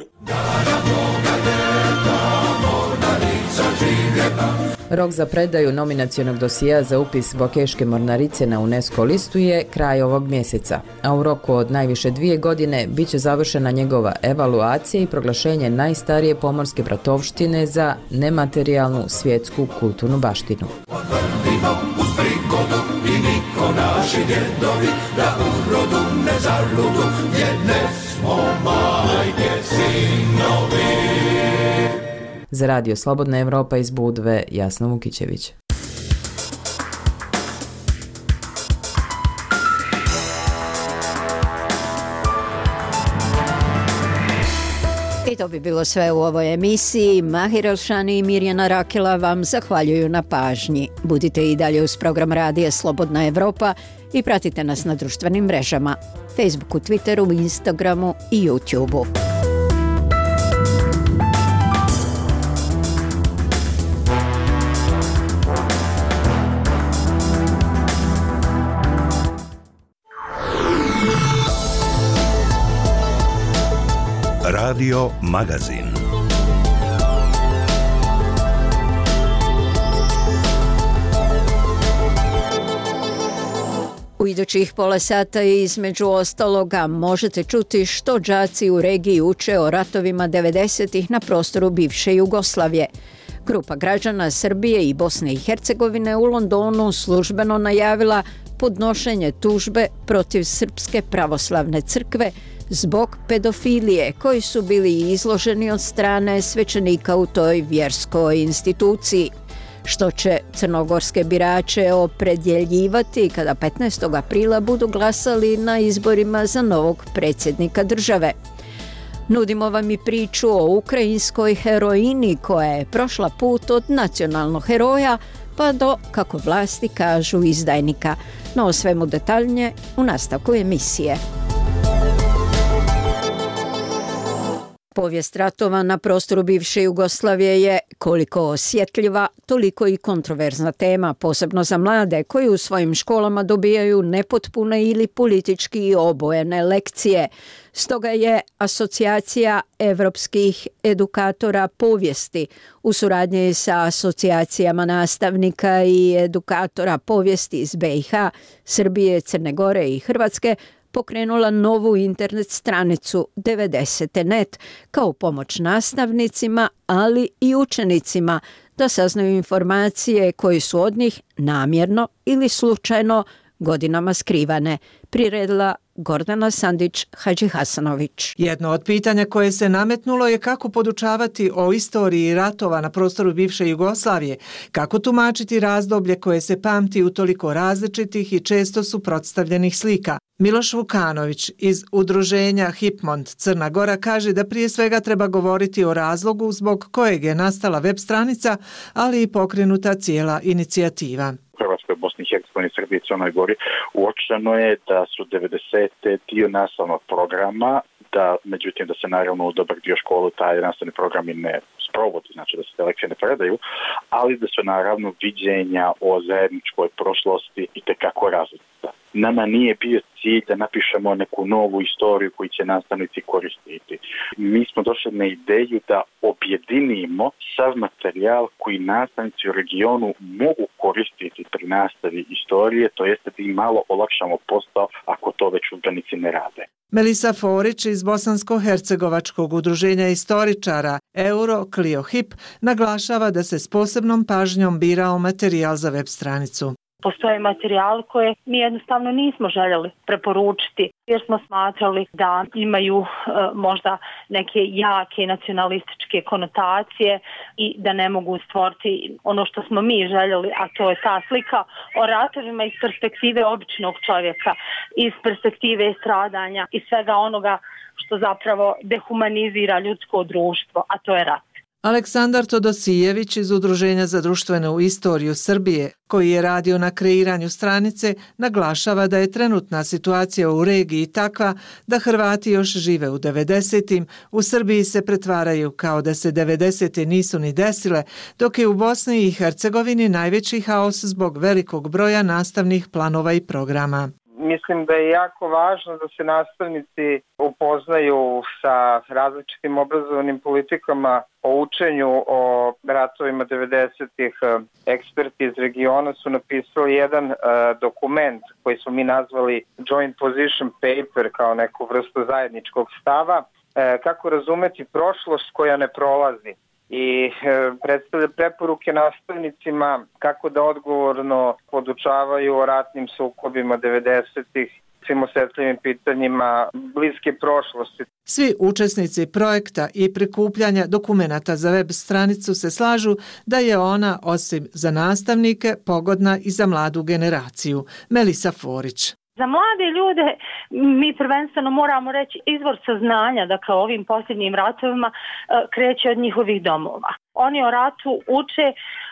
Rok za predaju nominacionog dosjea za upis Bokeljske mornarice na UNESCO listu je kraj ovog mjeseca, a u roku od najviše dvije godine bit će završena njegova evaluacija i proglašenje najstarije pomorske bratovštine za nematerijalnu svjetsku kulturnu baštinu. Za radio Slobodna Evropa iz Budve, Jasna Vukičević. I to bi bilo sve u ovoj emisiji. Mahir Elšani i Mirjana Rakela vam zahvaljuju na pažnji. Budite i dalje uz program radija Slobodna Evropa i pratite nas na društvenim mrežama Facebooku, Twitteru, Instagramu i YouTubeu. Radio Magazin. U idućih pola sata između ostaloga možete čuti što đaci u regiji uče o ratovima devedesetih na prostoru bivše Jugoslavije. Grupa građana Srbije i Bosne i Hercegovine u Londonu službeno najavila podnošenje tužbe protiv Srpske pravoslavne crkve zbog pedofilije koji su bili izloženi od strane svećenika u toj vjerskoj instituciji, što će crnogorske birače opredjeljivati kada petnaestog aprila budu glasali na izborima za novog predsjednika države. Nudimo vam i priču o ukrajinskoj heroini koja je prošla put od nacionalnog heroja pa do, kako vlasti kažu, izdajnika. No o svemu detaljnije u nastavku emisije. Povijest ratova na prostoru bivše Jugoslavije je koliko osjetljiva, toliko i kontroverzna tema, posebno za mlade koji u svojim školama dobijaju nepotpune ili politički obojene lekcije. Stoga je Asocijacija evropskih edukatora povijesti u suradnji sa asocijacijama nastavnika i edukatora povijesti iz be i ha, Srbije, Crne Gore i Hrvatske pokrenula novu internet stranicu devedeset tačka net kao pomoć nastavnicima, ali i učenicima da saznaju informacije koje su od njih namjerno ili slučajno godinama skrivane, priredila Gordana Sandić-Hadžihasanović. Jedno od pitanja koje se nametnulo je kako podučavati o istoriji ratova na prostoru bivše Jugoslavije, kako tumačiti razdoblje koje se pamti u toliko različitih i često suprotstavljenih slika. Miloš Vukanović iz udruženja Hipmond Crna Gora kaže da prije svega treba govoriti o razlogu zbog kojeg je nastala web stranica, ali i pokrenuta cijela inicijativa. Hrvatskoj, Bosni i Hercegovini, Srbiji i Crnoj Gori uočeno je da su devedesete dio nastavnog programa, da međutim da se naravno u dobar dio školu taj nastavni programi ne sprovodi, znači da se te lekcije ne predaju, ali da su naravno viđenja o zajedničkoj prošlosti itekako različita. Nama nije bio cilj da napišemo neku novu istoriju koju će nastavnici koristiti. Mi smo došli na ideju da objedinimo sav materijal koji nastavnici u regionu mogu koristiti pri nastavi istorije, to jeste da im malo olakšamo posao ako to već udžbenici ne rade. Melisa Forić iz Bosansko-hercegovačkog udruženja istoričara Euro Clio Hip naglašava da se s posebnom pažnjom birao materijal za web stranicu. Postoje materijal koje mi jednostavno nismo željeli preporučiti jer smo smatrali da imaju e, možda neke jake nacionalističke konotacije i da ne mogu stvoriti ono što smo mi željeli, a to je ta slika o ratovima iz perspektive običnog čovjeka, iz perspektive stradanja i svega onoga što zapravo dehumanizira ljudsko društvo, a to je rat. Aleksandar Todosijević iz Udruženja za društvenu istoriju Srbije, koji je radio na kreiranju stranice, naglašava da je trenutna situacija u regiji takva da Hrvati još žive u devedesetim, u Srbiji se pretvaraju kao da se devedesete nisu ni desile, dok je u Bosni i Hercegovini najveći haos zbog velikog broja nastavnih planova i programa. Mislim da je jako važno da se nastavnici upoznaju sa različitim obrazovnim politikama o učenju o ratovima devedesetih. Eksperti iz regiona su napisali jedan uh, dokument koji smo mi nazvali Joint Position Paper kao neku vrstu zajedničkog stava, uh, kako razumeti prošlost koja ne prolazi. I predstavlja preporuke nastavnicima kako da odgovorno podučavaju o ratnim sukobima devedesetih, svim osjetljivim pitanjima bliske prošlosti. Svi učesnici projekta i prikupljanja dokumenata za web stranicu se slažu da je ona, osim za nastavnike, pogodna i za mladu generaciju. Melisa Forić. Za mlade ljude mi prvenstveno moramo reći izvor saznanja, dakle o ovim posljednjim ratovima kreće od njihovih domova. Oni o ratu uče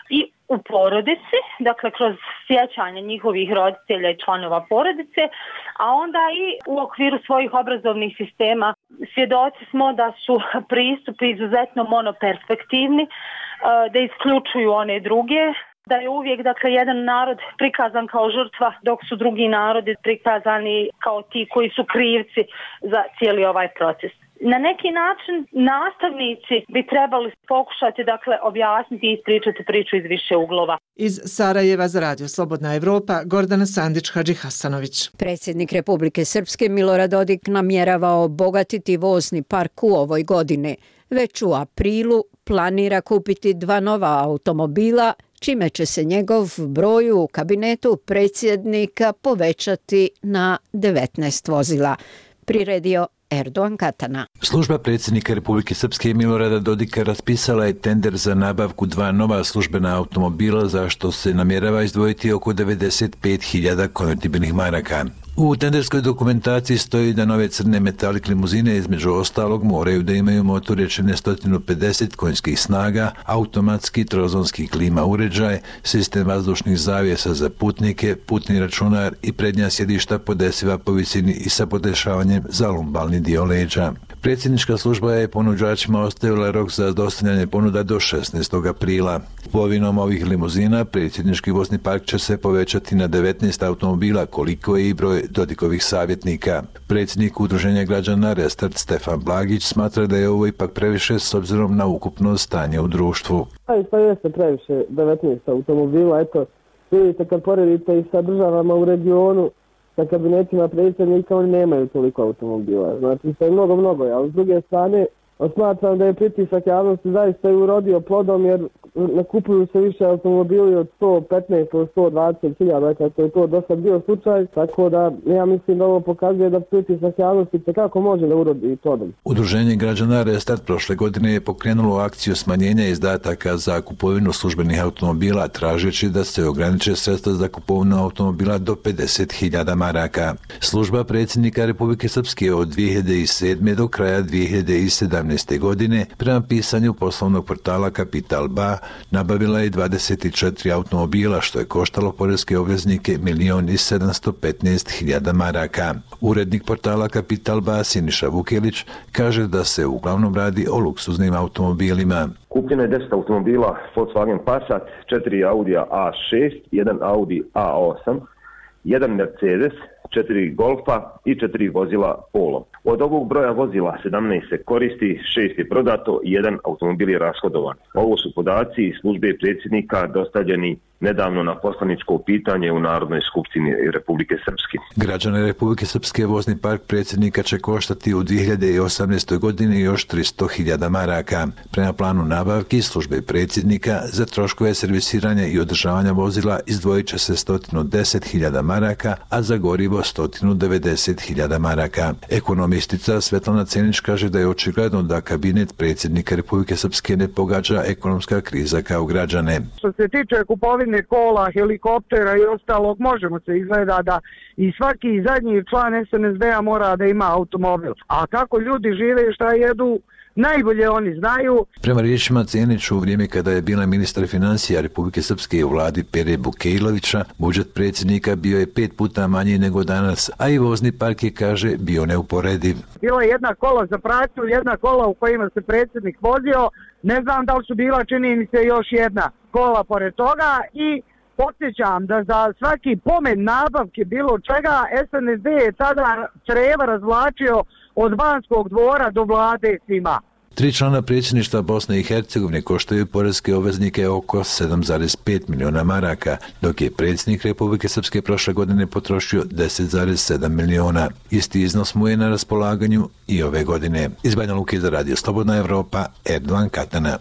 i u porodici, dakle kroz sjećanje njihovih roditelja i članova porodice, a onda i u okviru svojih obrazovnih sistema. Svjedoci smo da su pristupi izuzetno monoperspektivni, da isključuju one druge, da je uvijek dakle jedan narod prikazan kao žrtva, dok su drugi narodi prikazani kao ti koji su krivci za cijeli ovaj proces. Na neki način nastavnici bi trebali pokušati dakle objasniti i ispričati priču iz više uglova. Iz Sarajeva za Radio Slobodna Evropa, Gordana Sandić-Hadži Hasanović. Predsjednik Republike Srpske Milorad Dodik namjerava obogatiti vozni park u ovoj godini. Već u aprilu planira kupiti dva nova automobila, čime će se njegov broj u kabinetu predsjednika povećati na devetnaest vozila. Priredio Erdogan Katana. Služba predsjednika Republike Srpske Milorada Dodika raspisala je tender za nabavku dva nova službena automobila, za što se namjerava izdvojiti oko devedeset pet hiljada konvertibilnih maraka. U tenderskoj dokumentaciji stoji da nove crne metalik limuzine između ostalog moraju da imaju motor jačine sto pedeset konjskih snaga, automatski trozonski klima uređaj, sistem vazdušnih zavjesa za putnike, putni računar i prednja sjedišta podesiva po visini i sa podešavanjem za lumbalni dio leđa. Predsjednička služba je ponuđačima ostavila rok za dostavljanje ponuda do šesnaestog aprila. Kupovinom ovih limuzina predsjednički vozni park će se povećati na devetnaest automobila, koliko je i broj Dodikovih savjetnika. Predsjednik Udruženja građana Restart Stefan Blagić smatra da je ovo ipak previše s obzirom na ukupno stanje u društvu. Pa i to jeste previše, devetnaest automobila, eto, vidite kad poredite i sa državama u regionu, sa kabinetima predsjednika, oni nemaju toliko automobila. Znači, to je mnogo, mnogo, ali s druge strane, smatram da je pritisak javnosti zaista i urodio plodom, jer nakupuju se više automobili od sto petnaest do sto dvadeset hiljada, kako je to do sad bio slučaj, tako da ja mislim da ovo pokazuje da pritisak javnosti kako može da urodi plodom. Udruženje građana Restart prošle godine je pokrenulo akciju smanjenja izdataka za kupovinu službenih automobila, tražeći da se ograniče sredstva za kupovinu automobila do pedeset hiljada maraka. Služba predsjednika Republike Srpske od dvije hiljade sedme do kraja dvije hiljade sedamnaeste. godine prema pisanju poslovnog portala Kapital Ba nabavila je dvadeset četiri automobila, što je koštalo poreske obveznike milion i sedamsto petnaest hiljada maraka. Urednik portala Kapital Ba Siniša Vukelić kaže da se uglavnom radi o luksuznim automobilima. Kupljeno je deset automobila Volkswagen Passat, četiri Audi A šest, jedan Audi A osam, jedan Mercedes, četiri Golfa i četiri vozila Polo. Od ovog broja vozila sedamnaest se koristi, šest je prodato i jedan automobil je rashodovan. Ovo su podaci službe predsjednika dostavljeni nedavno na poslaničko pitanje u Narodnoj skupštini Republike Srpske. Građane Republike Srpske vozni park predsjednika će koštati u dvije hiljade osamnaestoj. godini još tristo hiljada maraka. Prema planu nabavki službe predsjednika za troškove servisiranja i održavanja vozila izdvojit će se sto deset hiljada maraka, a za gorivo sto devedeset hiljada maraka. Ekonomistica Svetlana Cenić kaže da je očigledno da kabinet predsjednika Republike Srpske ne pogađa ekonomska kriza kao građane. Što se tiče kupovine kola, helikoptera i ostalog, možemo se izgleda da i svaki zadnji član es en es de-a mora da ima automobil. A kako ljudi žive i šta jedu, najbolje oni znaju. Prema riječima Cenić, u vrijeme kada je bila ministar financija Republike Srpske u vladi Pere Bukejlovića, budžet predsjednika bio je pet puta manji nego danas, a i vozni park je, kaže, bio neuporediv. Bila je jedna kola za pratnju, jedna kola u kojima se predsjednik vozio, ne znam da li su bila, čini mi se, još jedna kola pored toga i podsjećam da za svaki pomen nabavke bilo čega es en es de je tada creva razvlačio od Banskog dvora do vlade svima. Tri člana predsjedništva Bosne i Hercegovine koštaju poreske obveznike oko sedam zarez pet miliona maraka, dok je predsjednik Republike Srpske prošle godine potrošio deset zarez sedam miliona. Isti iznos mu je na raspolaganju i ove godine. Iz Banja Luke za Radio Slobodna Evropa, Erdogan Katana.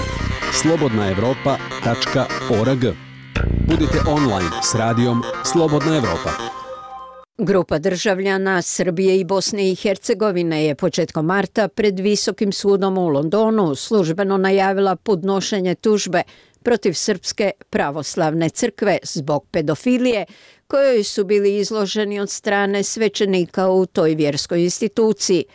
slobodna evropa tačka org. Budite online s radijom Slobodna Evropa. Grupa državljana Srbije i Bosne i Hercegovine je početkom marta pred Visokim sudom u Londonu službeno najavila podnošenje tužbe protiv Srpske pravoslavne crkve zbog pedofilije kojoj su bili izloženi od strane svećenika u toj vjerskoj instituciji.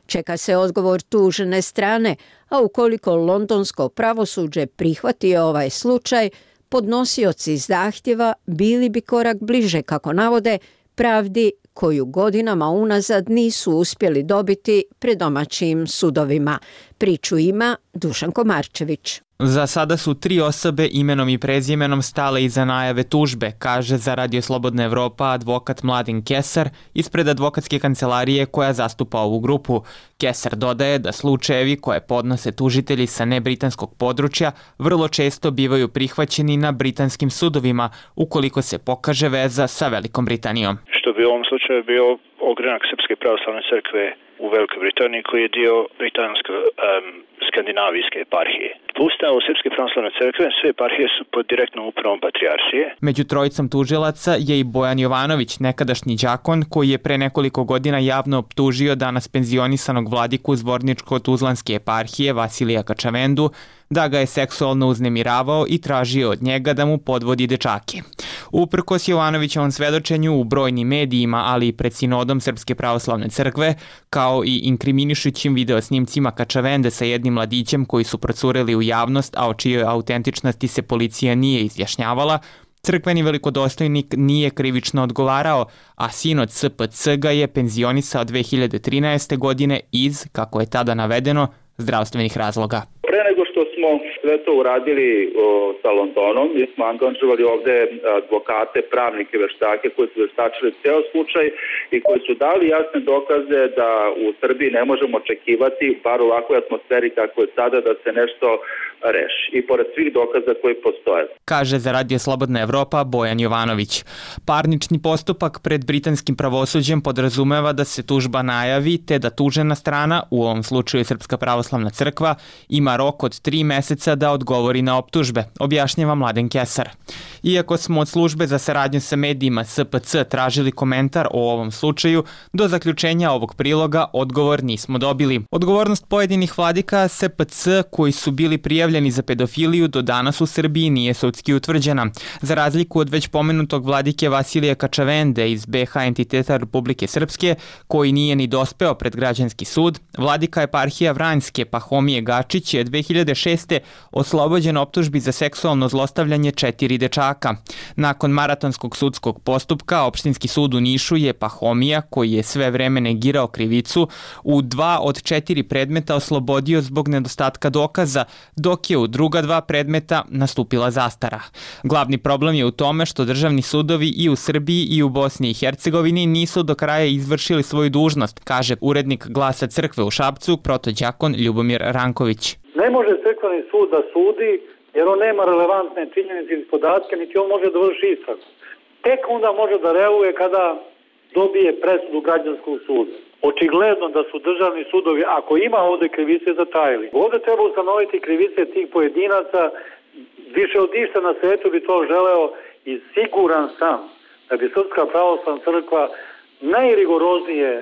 Čeka se odgovor tužene strane, a ukoliko londonsko pravosuđe prihvati ovaj slučaj, podnosioci zahtjeva bili bi korak bliže, kako navode, pravdi koju godinama unazad nisu uspjeli dobiti pred domaćim sudovima. Priču ima Dušan Komarčević. Za sada su tri osobe imenom i prezimenom stale iza najave tužbe, kaže za Radio Slobodna Evropa advokat Mladen Kesar ispred advokatske kancelarije koja zastupa ovu grupu. Kesar dodaje da slučajevi koje podnose tužitelji sa nebritanskog područja vrlo često bivaju prihvaćeni na britanskim sudovima ukoliko se pokaže veza sa Velikom Britanijom. Što bi u ovom slučaju bio ogranak Srpske pravoslavne crkve u Velikoj Britaniji koji je dio britansko um, skandinavijske eparhije. Po ustavu Srpske pravoslavne crkve sve eparhije su pod direktnom upravom patrijaršije. Među trojicom tužilaca je i Bojan Jovanović, nekadašnji đakon koji je pre nekoliko godina javno optužio danas penzionisanog vladiku Zvorničko-Tuzlanske eparhije Vasilija Kačavendu da ga je seksualno uznemiravao i tražio od njega da mu podvodi dečake. Uprkos Jovanovićevom svedočenju u brojnim medijima, ali i pred sinodom Srpske pravoslavne crkve, kao i inkriminišućim videosnimcima Kačavende sa jednim mladićem koji su procureli u javnost, a o čijoj autentičnosti se policija nije izjašnjavala, crkveni velikodostojnik nije krivično odgovarao, a sinod S P C ga je penzionisao dve hiljade trinaeste. godine iz, kako je tada navedeno, zdravstvenih razloga. Pre nego što smo sve to uradili o, sa Londonom, mi smo angažovali ovde advokate, pravnike, veštake koji su veštačili ceo slučaj i koji su dali jasne dokaze da u Srbiji ne možemo očekivati, bar u ovakvoj atmosferi kako je sada, da se nešto reši. I pored svih dokaza koji postoje. Kaže za Radio Slobodna Evropa Bojan Jovanović. Parnični postupak pred britanskim pravosuđem podrazumeva da se tužba najavi te da tužena strana, u ovom slučaju Srpska pravoslavna crkva, ima rok od tri meseca da odgovori na optužbe, objašnjava Mladen Kesar. Iako smo od službe za saradnju sa medijima S P C tražili komentar o ovom slučaju, do zaključenja ovog priloga odgovor nismo dobili. Odgovornost pojedinih vladika S P C koji su bili prijavljeni za pedofiliju do danas u Srbiji nije sudski utvrđena. Za razliku od već pomenutog vladike Vasilija Kačavende iz B H entiteta Republike Srpske, koji nije ni dospeo pred građanski sud, vladika eparhija Vranjske Pahomije Gačić je dve hiljade šeste. oslobođen optužbi za seksualno zlostavljanje četiri dečaka. Nakon maratonskog sudskog postupka, opštinski sud u Nišu je Pahomija, koji je sve vreme negirao krivicu, u dva od četiri predmeta oslobodio zbog nedostatka dokaza, dok je u druga dva predmeta nastupila zastara. Glavni problem je u tome što državni sudovi i u Srbiji i u Bosni i Hercegovini nisu do kraja izvršili svoju dužnost, kaže urednik Glasa crkve u Šapcu, protođakon Ljubomir Ranković. Ne može crkveni sud da sudi jer on nema relevantne činjenice i podatke, niti on može da vrši istragu. Tek onda može da reaguje kada dobije presudu građanskog suda. Očigledno da su državni sudovi, ako ima ovde krivice, zatajili. Ovde treba ustanoviti krivice tih pojedinaca, više od išta na svetu bi to želeo i siguran sam da bi Srpska pravoslavna crkva najrigoroznije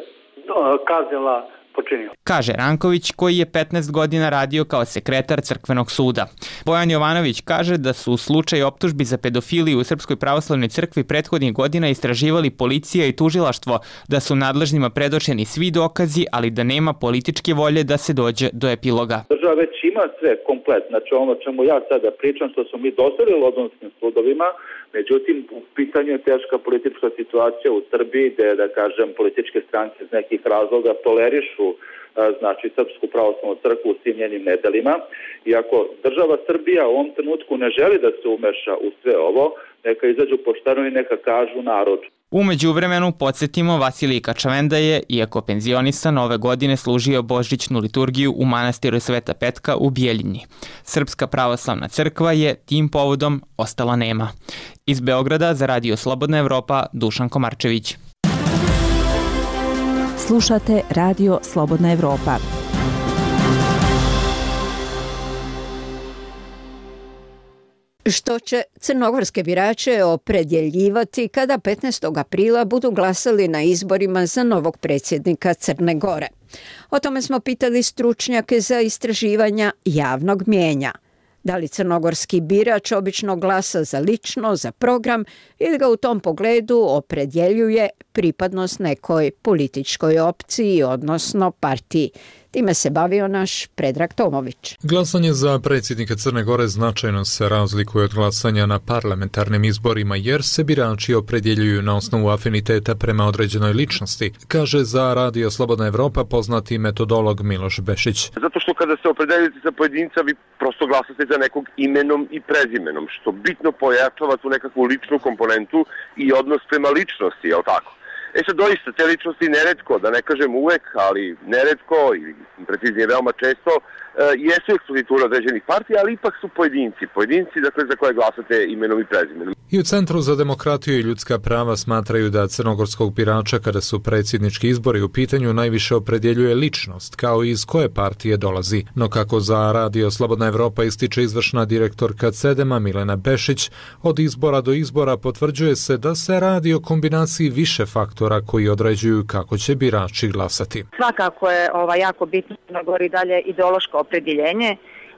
kaznila počinio. Kaže Ranković, koji je petnaest godina radio kao sekretar crkvenog suda. Bojan Jovanović kaže da su slučaj optužbi za pedofiliju u Srpskoj pravoslavnoj crkvi prethodnih godina istraživali policija i tužilaštvo, da su nadležnima predočeni svi dokazi, ali da nema političke volje da se dođe do epiloga. Država već ima sve komplet, znači ono čemu ja sada pričam, što smo mi dostavili londonskim sudovima, međutim u pitanju je teška politička situacija u Srbiji, gde, da kažem, političke stranke iz nekih razloga tolerišu znači Srpsku pravoslavnu crkvu u svim njenim nedelima. I ako država Srbija u ovom trenutku ne želi da se umeša u sve ovo, neka izađu pošteno i neka kažu narodu. U međuvremenu, podsjetimo, Vasilij Kačavenda je, iako penzionisan, ove godine služio božićnu liturgiju u manastiru Sveta Petka u Bijeljini. Srpska pravoslavna crkva je tim povodom ostala nema. Iz Beograda za Radio Slobodna Evropa, Dušan Komarčević. Slušate Radio Slobodna Evropa. Što će crnogorske birače opredjeljivati kada petnaestog aprila budu glasali na izborima za novog predsjednika Crne Gore? O tome smo pitali stručnjake za istraživanja javnog mnijenja. Da li crnogorski birač obično glasa za lično, za program ili ga u tom pogledu opredjeljuje pripadnost nekoj političkoj opciji, odnosno partiji? Time se bavio naš Predrag Tomović. Glasanje za predsjednika Crne Gore značajno se razlikuje od glasanja na parlamentarnim izborima jer se birači opredjeljuju na osnovu afiniteta prema određenoj ličnosti, kaže za Radio Slobodna Evropa poznati metodolog Miloš Bešić. Zato što kada se opredeljujete za pojedinca, vi prosto glasate za nekog imenom i prezimenom, što bitno pojačava tu nekakvu ličnu komponentu i odnos prema ličnosti, je li tako? E sad doista, te ličnosti neretko, da ne kažem uvek, ali neretko i preciznije veoma često, jesu ekspozitura određenih partija, ali ipak su pojedinci. Pojedinci, dakle, za koje glasate imenom i prezimenom. I u Centru za demokratiju i ljudska prava smatraju da crnogorskog birača, kada su predsjednički izbori u pitanju, najviše opredjeljuje ličnost, kao i iz koje partije dolazi. No kako za Radio Slobodna Evropa ističe izvršna direktorka CEDEMA Milena Bešić, od izbora do izbora potvrđuje se da se radi o kombinaciji više faktora koji određuju kako će birači glasati. Svakako je ova, jako bitno da gori dalje ideološko opredjeljenje,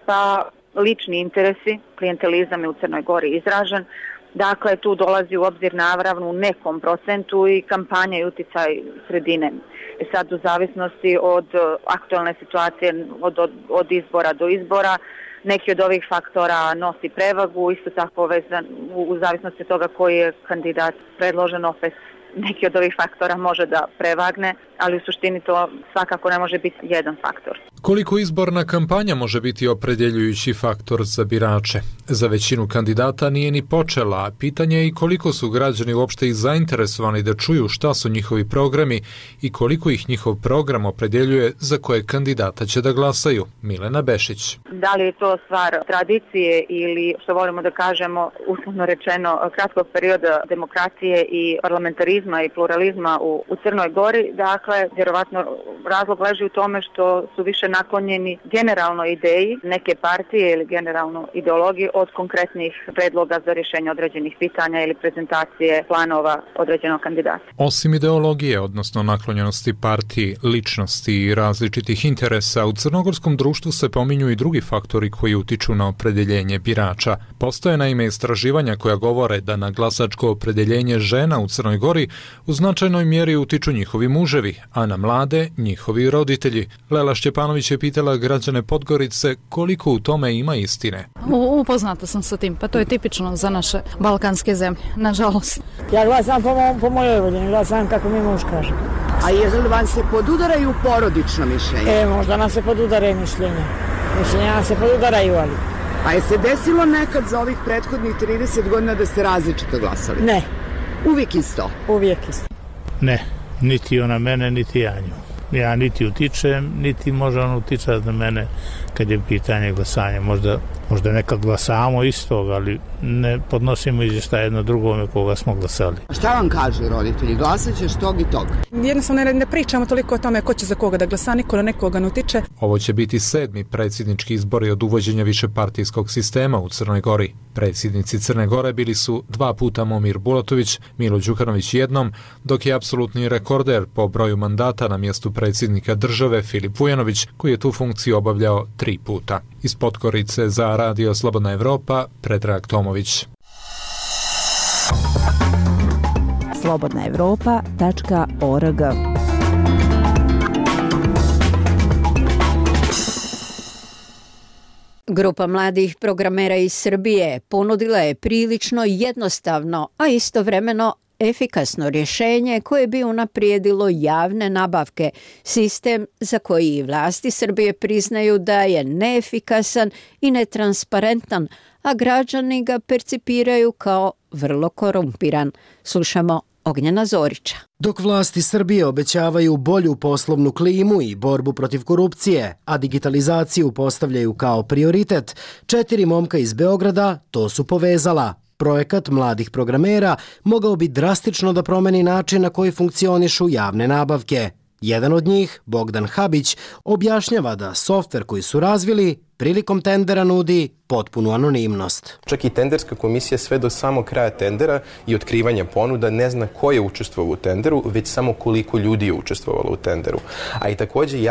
pa lični interesi, klijentelizam je u Crnoj Gori izražen. Dakle, tu dolazi u obzir naravno u nekom procentu i kampanja i uticaj sredine. E sad, u zavisnosti od aktualne situacije, od, od, od izbora do izbora, neki od ovih faktora nosi prevagu, isto tako vezan, u, u zavisnosti od toga koji je kandidat predložen, opet neki od ovih faktora može da prevagne, ali u suštini to svakako ne može biti jedan faktor. Koliko izborna kampanja može biti opredjeljujući faktor za birače? Za većinu kandidata nije ni počela, a pitanje je i koliko su građani uopšte i zainteresovani da čuju šta su njihovi programi i koliko ih njihov program opredjeljuje za koje kandidata će da glasaju. Milena Bešić. Da li je to stvar tradicije ili, što volimo da kažemo, uslovno rečeno, kratkog perioda demokracije i parlamentarizma i pluralizma u, u Crnoj Gori, dakle, vjerovatno razlog leži u tome što su više naklonjeni generalno ideji neke partije ili generalno ideologiji od konkretnih predloga za rješenje određenih pitanja ili prezentacije planova određenog kandidata. Osim ideologije, odnosno naklonjenosti partiji, ličnosti i različitih interesa, u crnogorskom društvu se pominju i drugi faktori koji utiču na opredjeljenje birača. Postoje naime istraživanja koja govore da na glasačko opredjeljenje žena u Crnoj Gori u značajnoj mjeri utiču njihovi muževi, a na mlade njihovi roditelji. Lela Šćepanović je pitala građane Podgorice koliko u tome ima istine. U, upoznata sam sa tim, pa to je tipično za naše balkanske zemlje, nažalost. Ja glasam po, mo, po mojoj voljeni, glasam kako mi muž kaže. A je li vam se podudaraju porodično mišljenje? E, možda nam se podudaraju mišljenja. Mišljenja nam se podudaraju, ali... A je se desilo nekad za ovih prethodnih trideset godina da ste različito glasali? Ne. Uvijek isto? Uvijek isto. Ne, niti ona mene, niti ja nju. Ja niti utičem, niti može on utičati na mene kad je pitanje glasanja. Možda, možda nekad glasamo istog, ali ne podnosimo izvještaj jedno drugome koga smo glasali. Šta vam kažu roditelji? Glasat ćeš tog i tog? Jednostavno ne, ne pričamo toliko o tome ko će za koga da glasa, niko na nekoga ne utiče. Ovo će biti sedmi predsjednički izbori od uvođenja višepartijskog sistema u Crnoj Gori. Predsjednici Crne Gore bili su dva puta Momir Bulatović, Milo Đukanović jednom, dok je apsolutni rekorder po broju mandata na mjestu predsjednika države Filip Vujanović, koji je tu funkciju obavljao tri puta. Iz Podgorice za Radio Slobodna Evropa, Predrag Tomović. slobodna evropa tačka org. Grupa mladih programera iz Srbije ponudila je prilično jednostavno, a istovremeno efikasno rješenje koje bi unaprijedilo javne nabavke, sistem za koji i vlasti Srbije priznaju da je neefikasan i netransparentan, a građani ga percipiraju kao vrlo korumpiran. Slušamo Ognjena Zorića. Dok vlasti Srbije obećavaju bolju poslovnu klimu i borbu protiv korupcije, a digitalizaciju postavljaju kao prioritet, četiri momka iz Beograda to su povezala. Projekat mladih programera mogao bi drastično da promeni način na koji funkcionišu javne nabavke. Jedan od njih, Bogdan Habić, objašnjava da softver koji su razvili prilikom tendera nudi potpunu anonimnost. Čak i tenderska komisija sve do samog kraja tendera i otkrivanja ponuda ne zna ko je učestvovao u tenderu, već samo koliko ljudi je učestvovalo u tenderu. A i također ja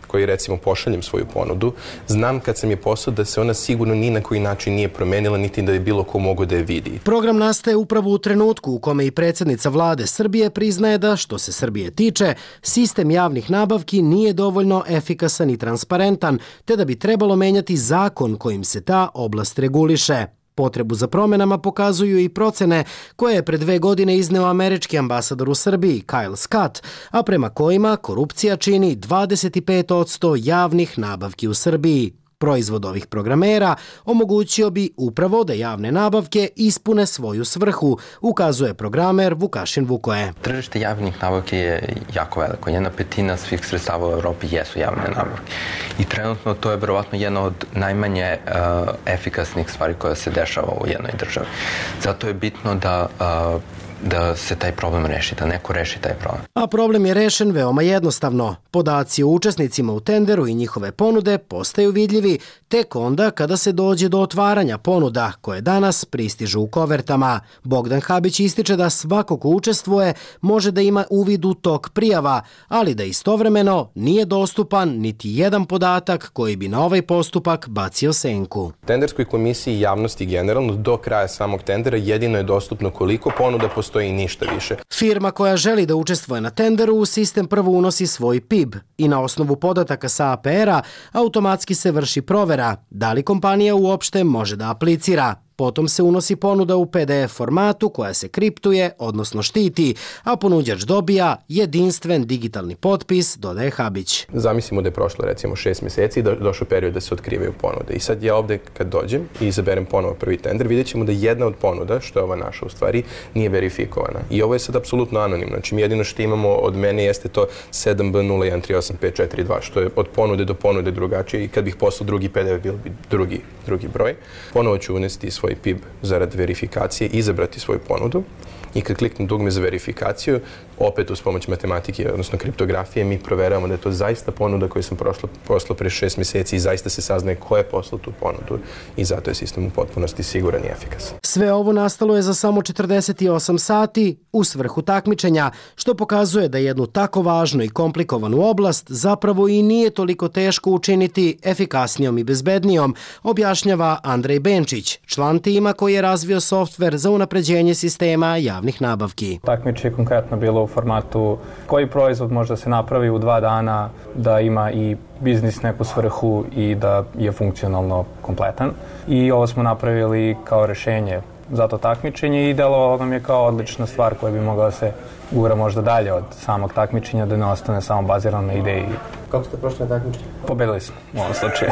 koji recimo pošaljem svoju ponudu, znam kad sam je poslao da se ona sigurno ni na koji način nije promenila, niti da je bilo ko mogu da je vidi. Program nastaje upravo u trenutku u kome i predsjednica vlade Srbije priznaje da, što se Srbije tiče, sistem javnih nabavki nije dovoljno efikasan i transparentan, te da bi trebalo menjati zakon kojim se ta oblast reguliše. Potrebu za promjenama pokazuju i procene koje je pred dve godine izneo američki ambasador u Srbiji, Kyle Scott, a prema kojima korupcija čini dvadeset pet posto javnih nabavki u Srbiji. Proizvod ovih programera omogućio bi upravo da javne nabavke ispune svoju svrhu, ukazuje programer Vukašin Vukoje. Tržište javnih nabavki je jako veliko. Jedna petina svih sredstava u Evropi jesu javne nabavke. I trenutno to je verovatno jedna od najmanje uh, efikasnih stvari koja se dešava u jednoj državi. Zato je bitno da uh, da se taj problem reši, da neko reši taj problem. A problem je rešen veoma jednostavno. Podaci o učesnicima u tenderu i njihove ponude postaju vidljivi tek onda kada se dođe do otvaranja ponuda koje danas pristižu u kovertama. Bogdan Habić ističe da svako ko učestvuje može da ima uvid u tok prijava, ali da istovremeno nije dostupan niti jedan podatak koji bi na ovaj postupak bacio senku. Tenderskoj komisiji i javnosti generalno do kraja samog tendera jedino je dostupno koliko ponuda postoji i ništa više. Firma koja želi da učestvuje na tenderu u sistem prvo unosi svoj P I B i na osnovu podataka sa A P R-a automatski se vrši provera da li kompanija uopšte može da aplicira. Potom se unosi ponuda u P D F formatu koja se kriptuje, odnosno štiti, a ponuđač dobija jedinstven digitalni potpis, dodaje Habić. Zamislimo da je prošlo recimo šest mjeseci i došao period da se otkrivaju ponude. I sad ja ovdje kad dođem i izaberem ponovo prvi tender, vidjet ćemo da jedna od ponuda, što je ova naša u stvari, nije verifikovana. I ovo je sad apsolutno anonimno. Znači mi jedino što imamo od mene jeste to sedam B nula jedan tri osam pet četiri dva, što je od ponude do ponude drugačije i kad bih poslao drugi P D F bilo bi drugi, drugi broj. Ponovo ću unesti svoj P I B zarad verifikacije, izabrati svoju ponudu i kad kliknem dugme za verifikaciju, opet uz pomoć matematike, odnosno kriptografije, mi proveravamo da je to zaista ponuda koju sam poslao pre šest mjeseci i zaista se saznaje ko je poslao tu ponudu i zato je sistem u potpunosti siguran i efikasan. Sve ovo nastalo je za samo četrdeset osam sati u svrhu takmičenja, što pokazuje da jednu tako važnu i komplikovanu oblast zapravo i nije toliko teško učiniti efikasnijom i bezbednijom, objašnjava Andrej Benčić, član tima koji je razvio softver za unapređenje sistema javnih nabavki. Takmičenje je konkretno bilo u formatu koji proizvod može da se napravi u dva dana, da ima i biznis neku svrhu i da je funkcionalno kompletan. I ovo smo napravili kao rešenje za to takmičenje i delovalo nam je kao odlična stvar koja bi mogla da se gura možda dalje od samog takmičenja, da ne ostane samo bazirano na ideji. Kako ste prošli na takmičenje? Pobedili smo u ovom slučaju.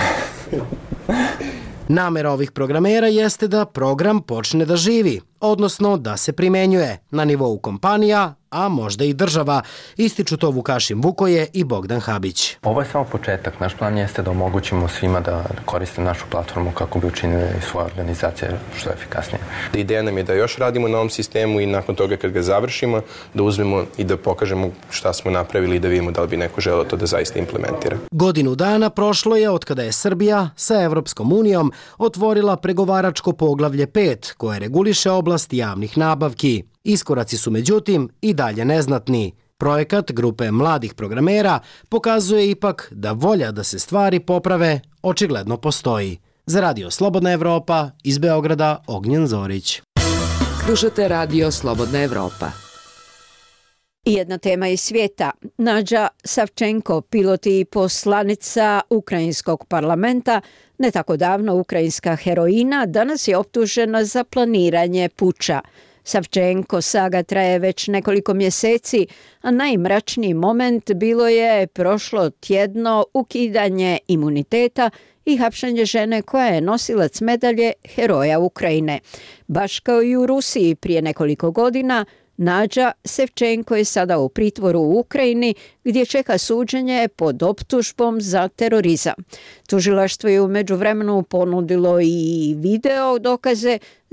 Namera ovih programera jeste da program počne da živi, odnosno da se primenjuje na nivou kompanija, a možda i država, ističu to Vukašin Vukoje i Bogdan Habić. Ovo je samo početak. Naš plan jeste da omogućimo svima da koriste našu platformu kako bi učinili svoje organizacije što je efikasnije. Ideja nam je da još radimo na ovom sistemu i nakon toga kad ga završimo, da uzmemo i da pokažemo šta smo napravili i da vidimo da li bi neko želeo to da zaista implementira. Godinu dana prošlo je od kada je Srbija sa Evropskom unijom otvorila pregovaračko poglavlje pet koje reguliše oblast javnih nabavki. Iskoraci su međutim i dalje neznatni. Projekat grupe mladih programera pokazuje ipak da volja da se stvari poprave očigledno postoji. Za Radio Slobodna Evropa iz Beograda Ognjen Zorić. Slušate Radio Slobodna Evropa. I jedna tema iz svijeta. Nađa Savčenko, pilot i poslanica Ukrajinskog parlamenta, ne tako davno ukrajinska heroina, danas je optužena za planiranje puča. Savčenko saga traje već nekoliko mjeseci, a najmračniji moment bilo je prošlo tjedno ukidanje imuniteta i hapšenje žene koja je nosilac medalje Heroja Ukrajine. Baš kao i u Rusiji prije nekoliko godina, Nađa Savčenko je sada u pritvoru u Ukrajini gdje čeka suđenje pod optužbom za terorizam. Tužilaštvo je u međuvremenu ponudilo i video dokaze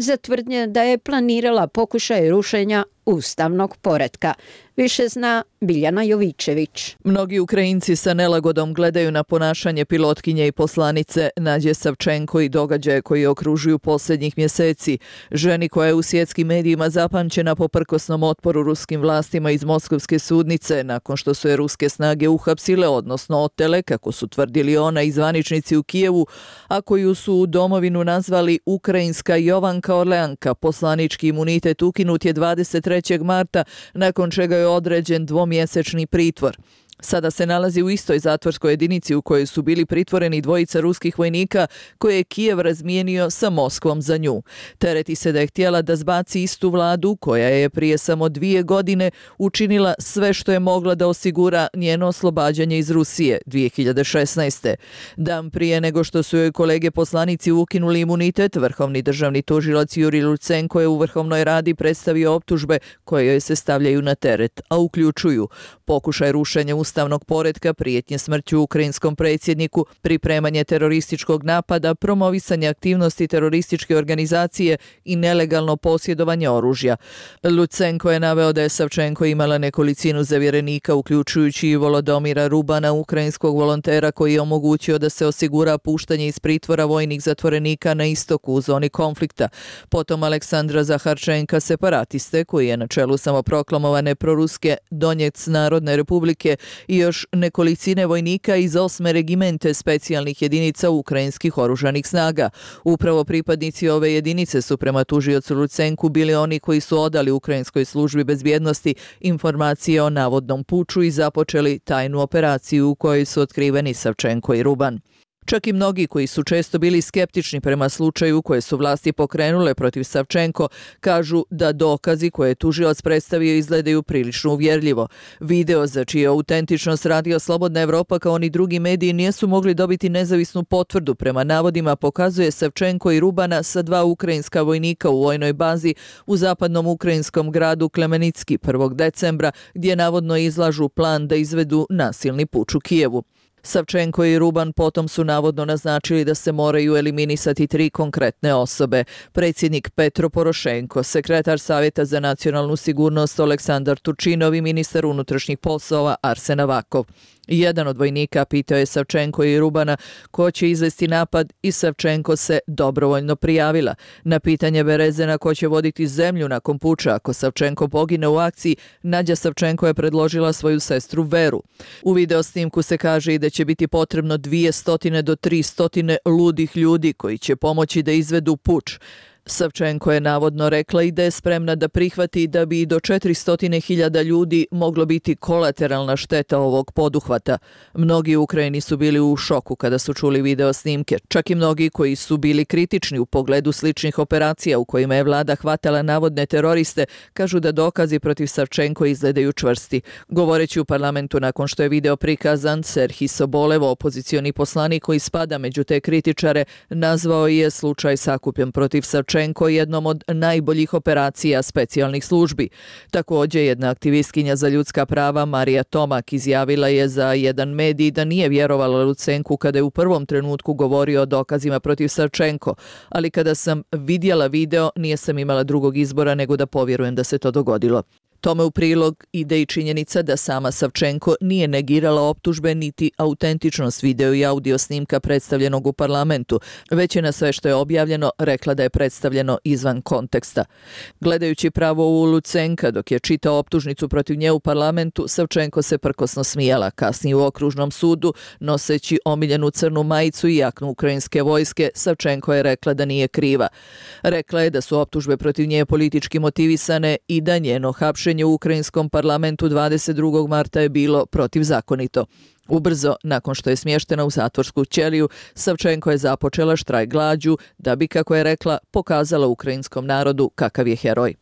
za tvrdnje da je planirala pokušaj rušenja ustavnog poretka. Više zna Biljana Jovičević. Mnogi Ukrajinci sa nelagodom gledaju na ponašanje pilotkinje i poslanice Nađe Savčenko i događaje koji okružuju posljednjih mjeseci. Ženi koja je u svjetskim medijima zapamćena po prkosnom otporu ruskim vlastima iz moskovske sudnice nakon što su je ruske snage uhapsile, odnosno otele, kako su tvrdili ona i zvaničnici u Kijevu, a koju su u domovinu nazvali ukrajinska Jovanka Orleanka. Poslanički imunitet ukinut je dvadeset trećeg marta, nakon čega je određen dvomjesečni pritvor. Sada se nalazi u istoj zatvorskoj jedinici u kojoj su bili pritvoreni dvojica ruskih vojnika koje je Kijev razmijenio sa Moskvom za nju. Tereti se da je htjela da zbaci istu vladu koja je prije samo dvije godine učinila sve što je mogla da osigura njeno oslobađanje iz Rusije dvije hiljade šesnaeste. Dan prije nego što su joj kolege poslanici ukinuli imunitet, vrhovni državni tužilac Jurij Lutsenko je u Vrhovnoj radi predstavio optužbe koje joj se stavljaju na teret, a uključuju pokušaj rušenja ustavnog poretka, prijetnje smrću ukrajinskom predsjedniku, pripremanje terorističkog napada, promovisanje aktivnosti terorističke organizacije i nelegalno posjedovanje oružja. Lutsenko je naveo da je Savčenko imala nekolicinu zavjerenika, uključujući i Volodomira Rubana, ukrajinskog volontera koji je omogućio da se osigura puštanje iz pritvora vojnih zatvorenika na istoku u zoni konflikta. Potom Aleksandra Zaharčenka, separatiste, koji je na čelu samoproklamovane proruske Donjec Narodne republike, i još nekolicine vojnika iz osme regimente specijalnih jedinica ukrajinskih oružanih snaga. Upravo pripadnici ove jedinice su prema tužiocu Lutsenku bili oni koji su odali ukrajinskoj službi bezbjednosti informacije o navodnom puču i započeli tajnu operaciju u kojoj su otkriveni Savčenko i Ruban. Čak i mnogi koji su često bili skeptični prema slučaju koje su vlasti pokrenule protiv Savčenko kažu da dokazi koje je tužilac predstavio izgledaju prilično uvjerljivo. Video za čiju autentičnost Radio Slobodna Evropa kao oni drugi mediji nisu mogli dobiti nezavisnu potvrdu prema navodima pokazuje Savčenko i Rubana sa dva ukrajinska vojnika u vojnoj bazi u zapadnom ukrajinskom gradu Klemenicki prvog decembra gdje navodno izlažu plan da izvedu nasilni puč u Kijevu. Savčenko i Ruban potom su navodno naznačili da se moraju eliminisati tri konkretne osobe. Predsjednik Petro Porošenko, sekretar Savjeta za nacionalnu sigurnost Oleksandar Turčinov i ministar unutrašnjih poslova Arsen Avakov. Jedan od vojnika pitao je Savčenko i Rubana ko će izvesti napad i Savčenko se dobrovoljno prijavila. Na pitanje Berezena ko će voditi zemlju nakon puča ako Savčenko pogine u akciji, Nađa Savčenko je predložila svoju sestru Veru. U video snimku se kaže i da će biti potrebno dvjesto do tristo ludih ljudi koji će pomoći da izvedu puč. Savčenko je navodno rekla i da je spremna da prihvati da bi i do četiristo hiljada ljudi moglo biti kolateralna šteta ovog poduhvata. Mnogi u Ukrajini su bili u šoku kada su čuli video snimke. Čak i mnogi koji su bili kritični u pogledu sličnih operacija u kojima je vlada hvatala navodne teroriste, kažu da dokazi protiv Savčenko izgledaju čvrsti. Govoreći u parlamentu nakon što je video prikazan, Serhij Sobolev, opozicioni poslanik koji spada među te kritičare, nazvao je slučaj sakupljen protiv Savčenko jednom od najboljih operacija specijalnih službi. Također, jedna aktivistkinja za ljudska prava Marija Tomak izjavila je za jedan medij da nije vjerovala Lutsenku kada je u prvom trenutku govorio o dokazima protiv Savčenko, ali kada sam vidjela video nije sam imala drugog izbora nego da povjerujem da se to dogodilo. Tome u prilog ide i činjenica da sama Savčenko nije negirala optužbe niti autentičnost video i audio snimka predstavljenog u parlamentu, već je na sve što je objavljeno rekla da je predstavljeno izvan konteksta. Gledajući pravo u Lutsenka dok je čitao optužnicu protiv nje u parlamentu, Savčenko se prkosno smijala. Kasnije u okružnom sudu, noseći omiljenu crnu majicu i jaknu ukrajinske vojske, Savčenko je rekla da nije kriva. Rekla je da su optužbe protiv nje politički motivisane i da njeno hapšenje u ukrajinskom parlamentu dvadeset drugog marta je bilo protivzakonito. Ubrzo, nakon što je smještena u zatvorsku ćeliju, Savčenko je započela štrajk glađu da bi, kako je rekla, pokazala ukrajinskom narodu kakav je heroj.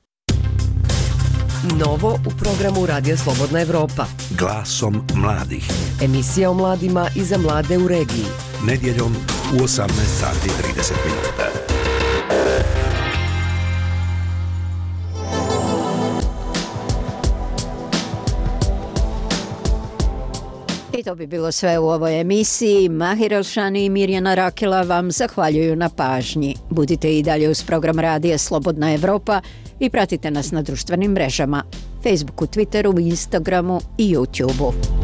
Novo u programu Radija Slobodna Evropa. Glasom mladih. Emisija o mladima i za mlade u regiji. Nedjeljom u osamnaest sati i trideset minuta. I to bi bilo sve u ovoj emisiji. Mahir Elšani i Mirjana Rakela vam zahvaljuju na pažnji. Budite i dalje uz program Radija Slobodna Evropa i pratite nas na društvenim mrežama, Facebooku, Twitteru, Instagramu i YouTubeu.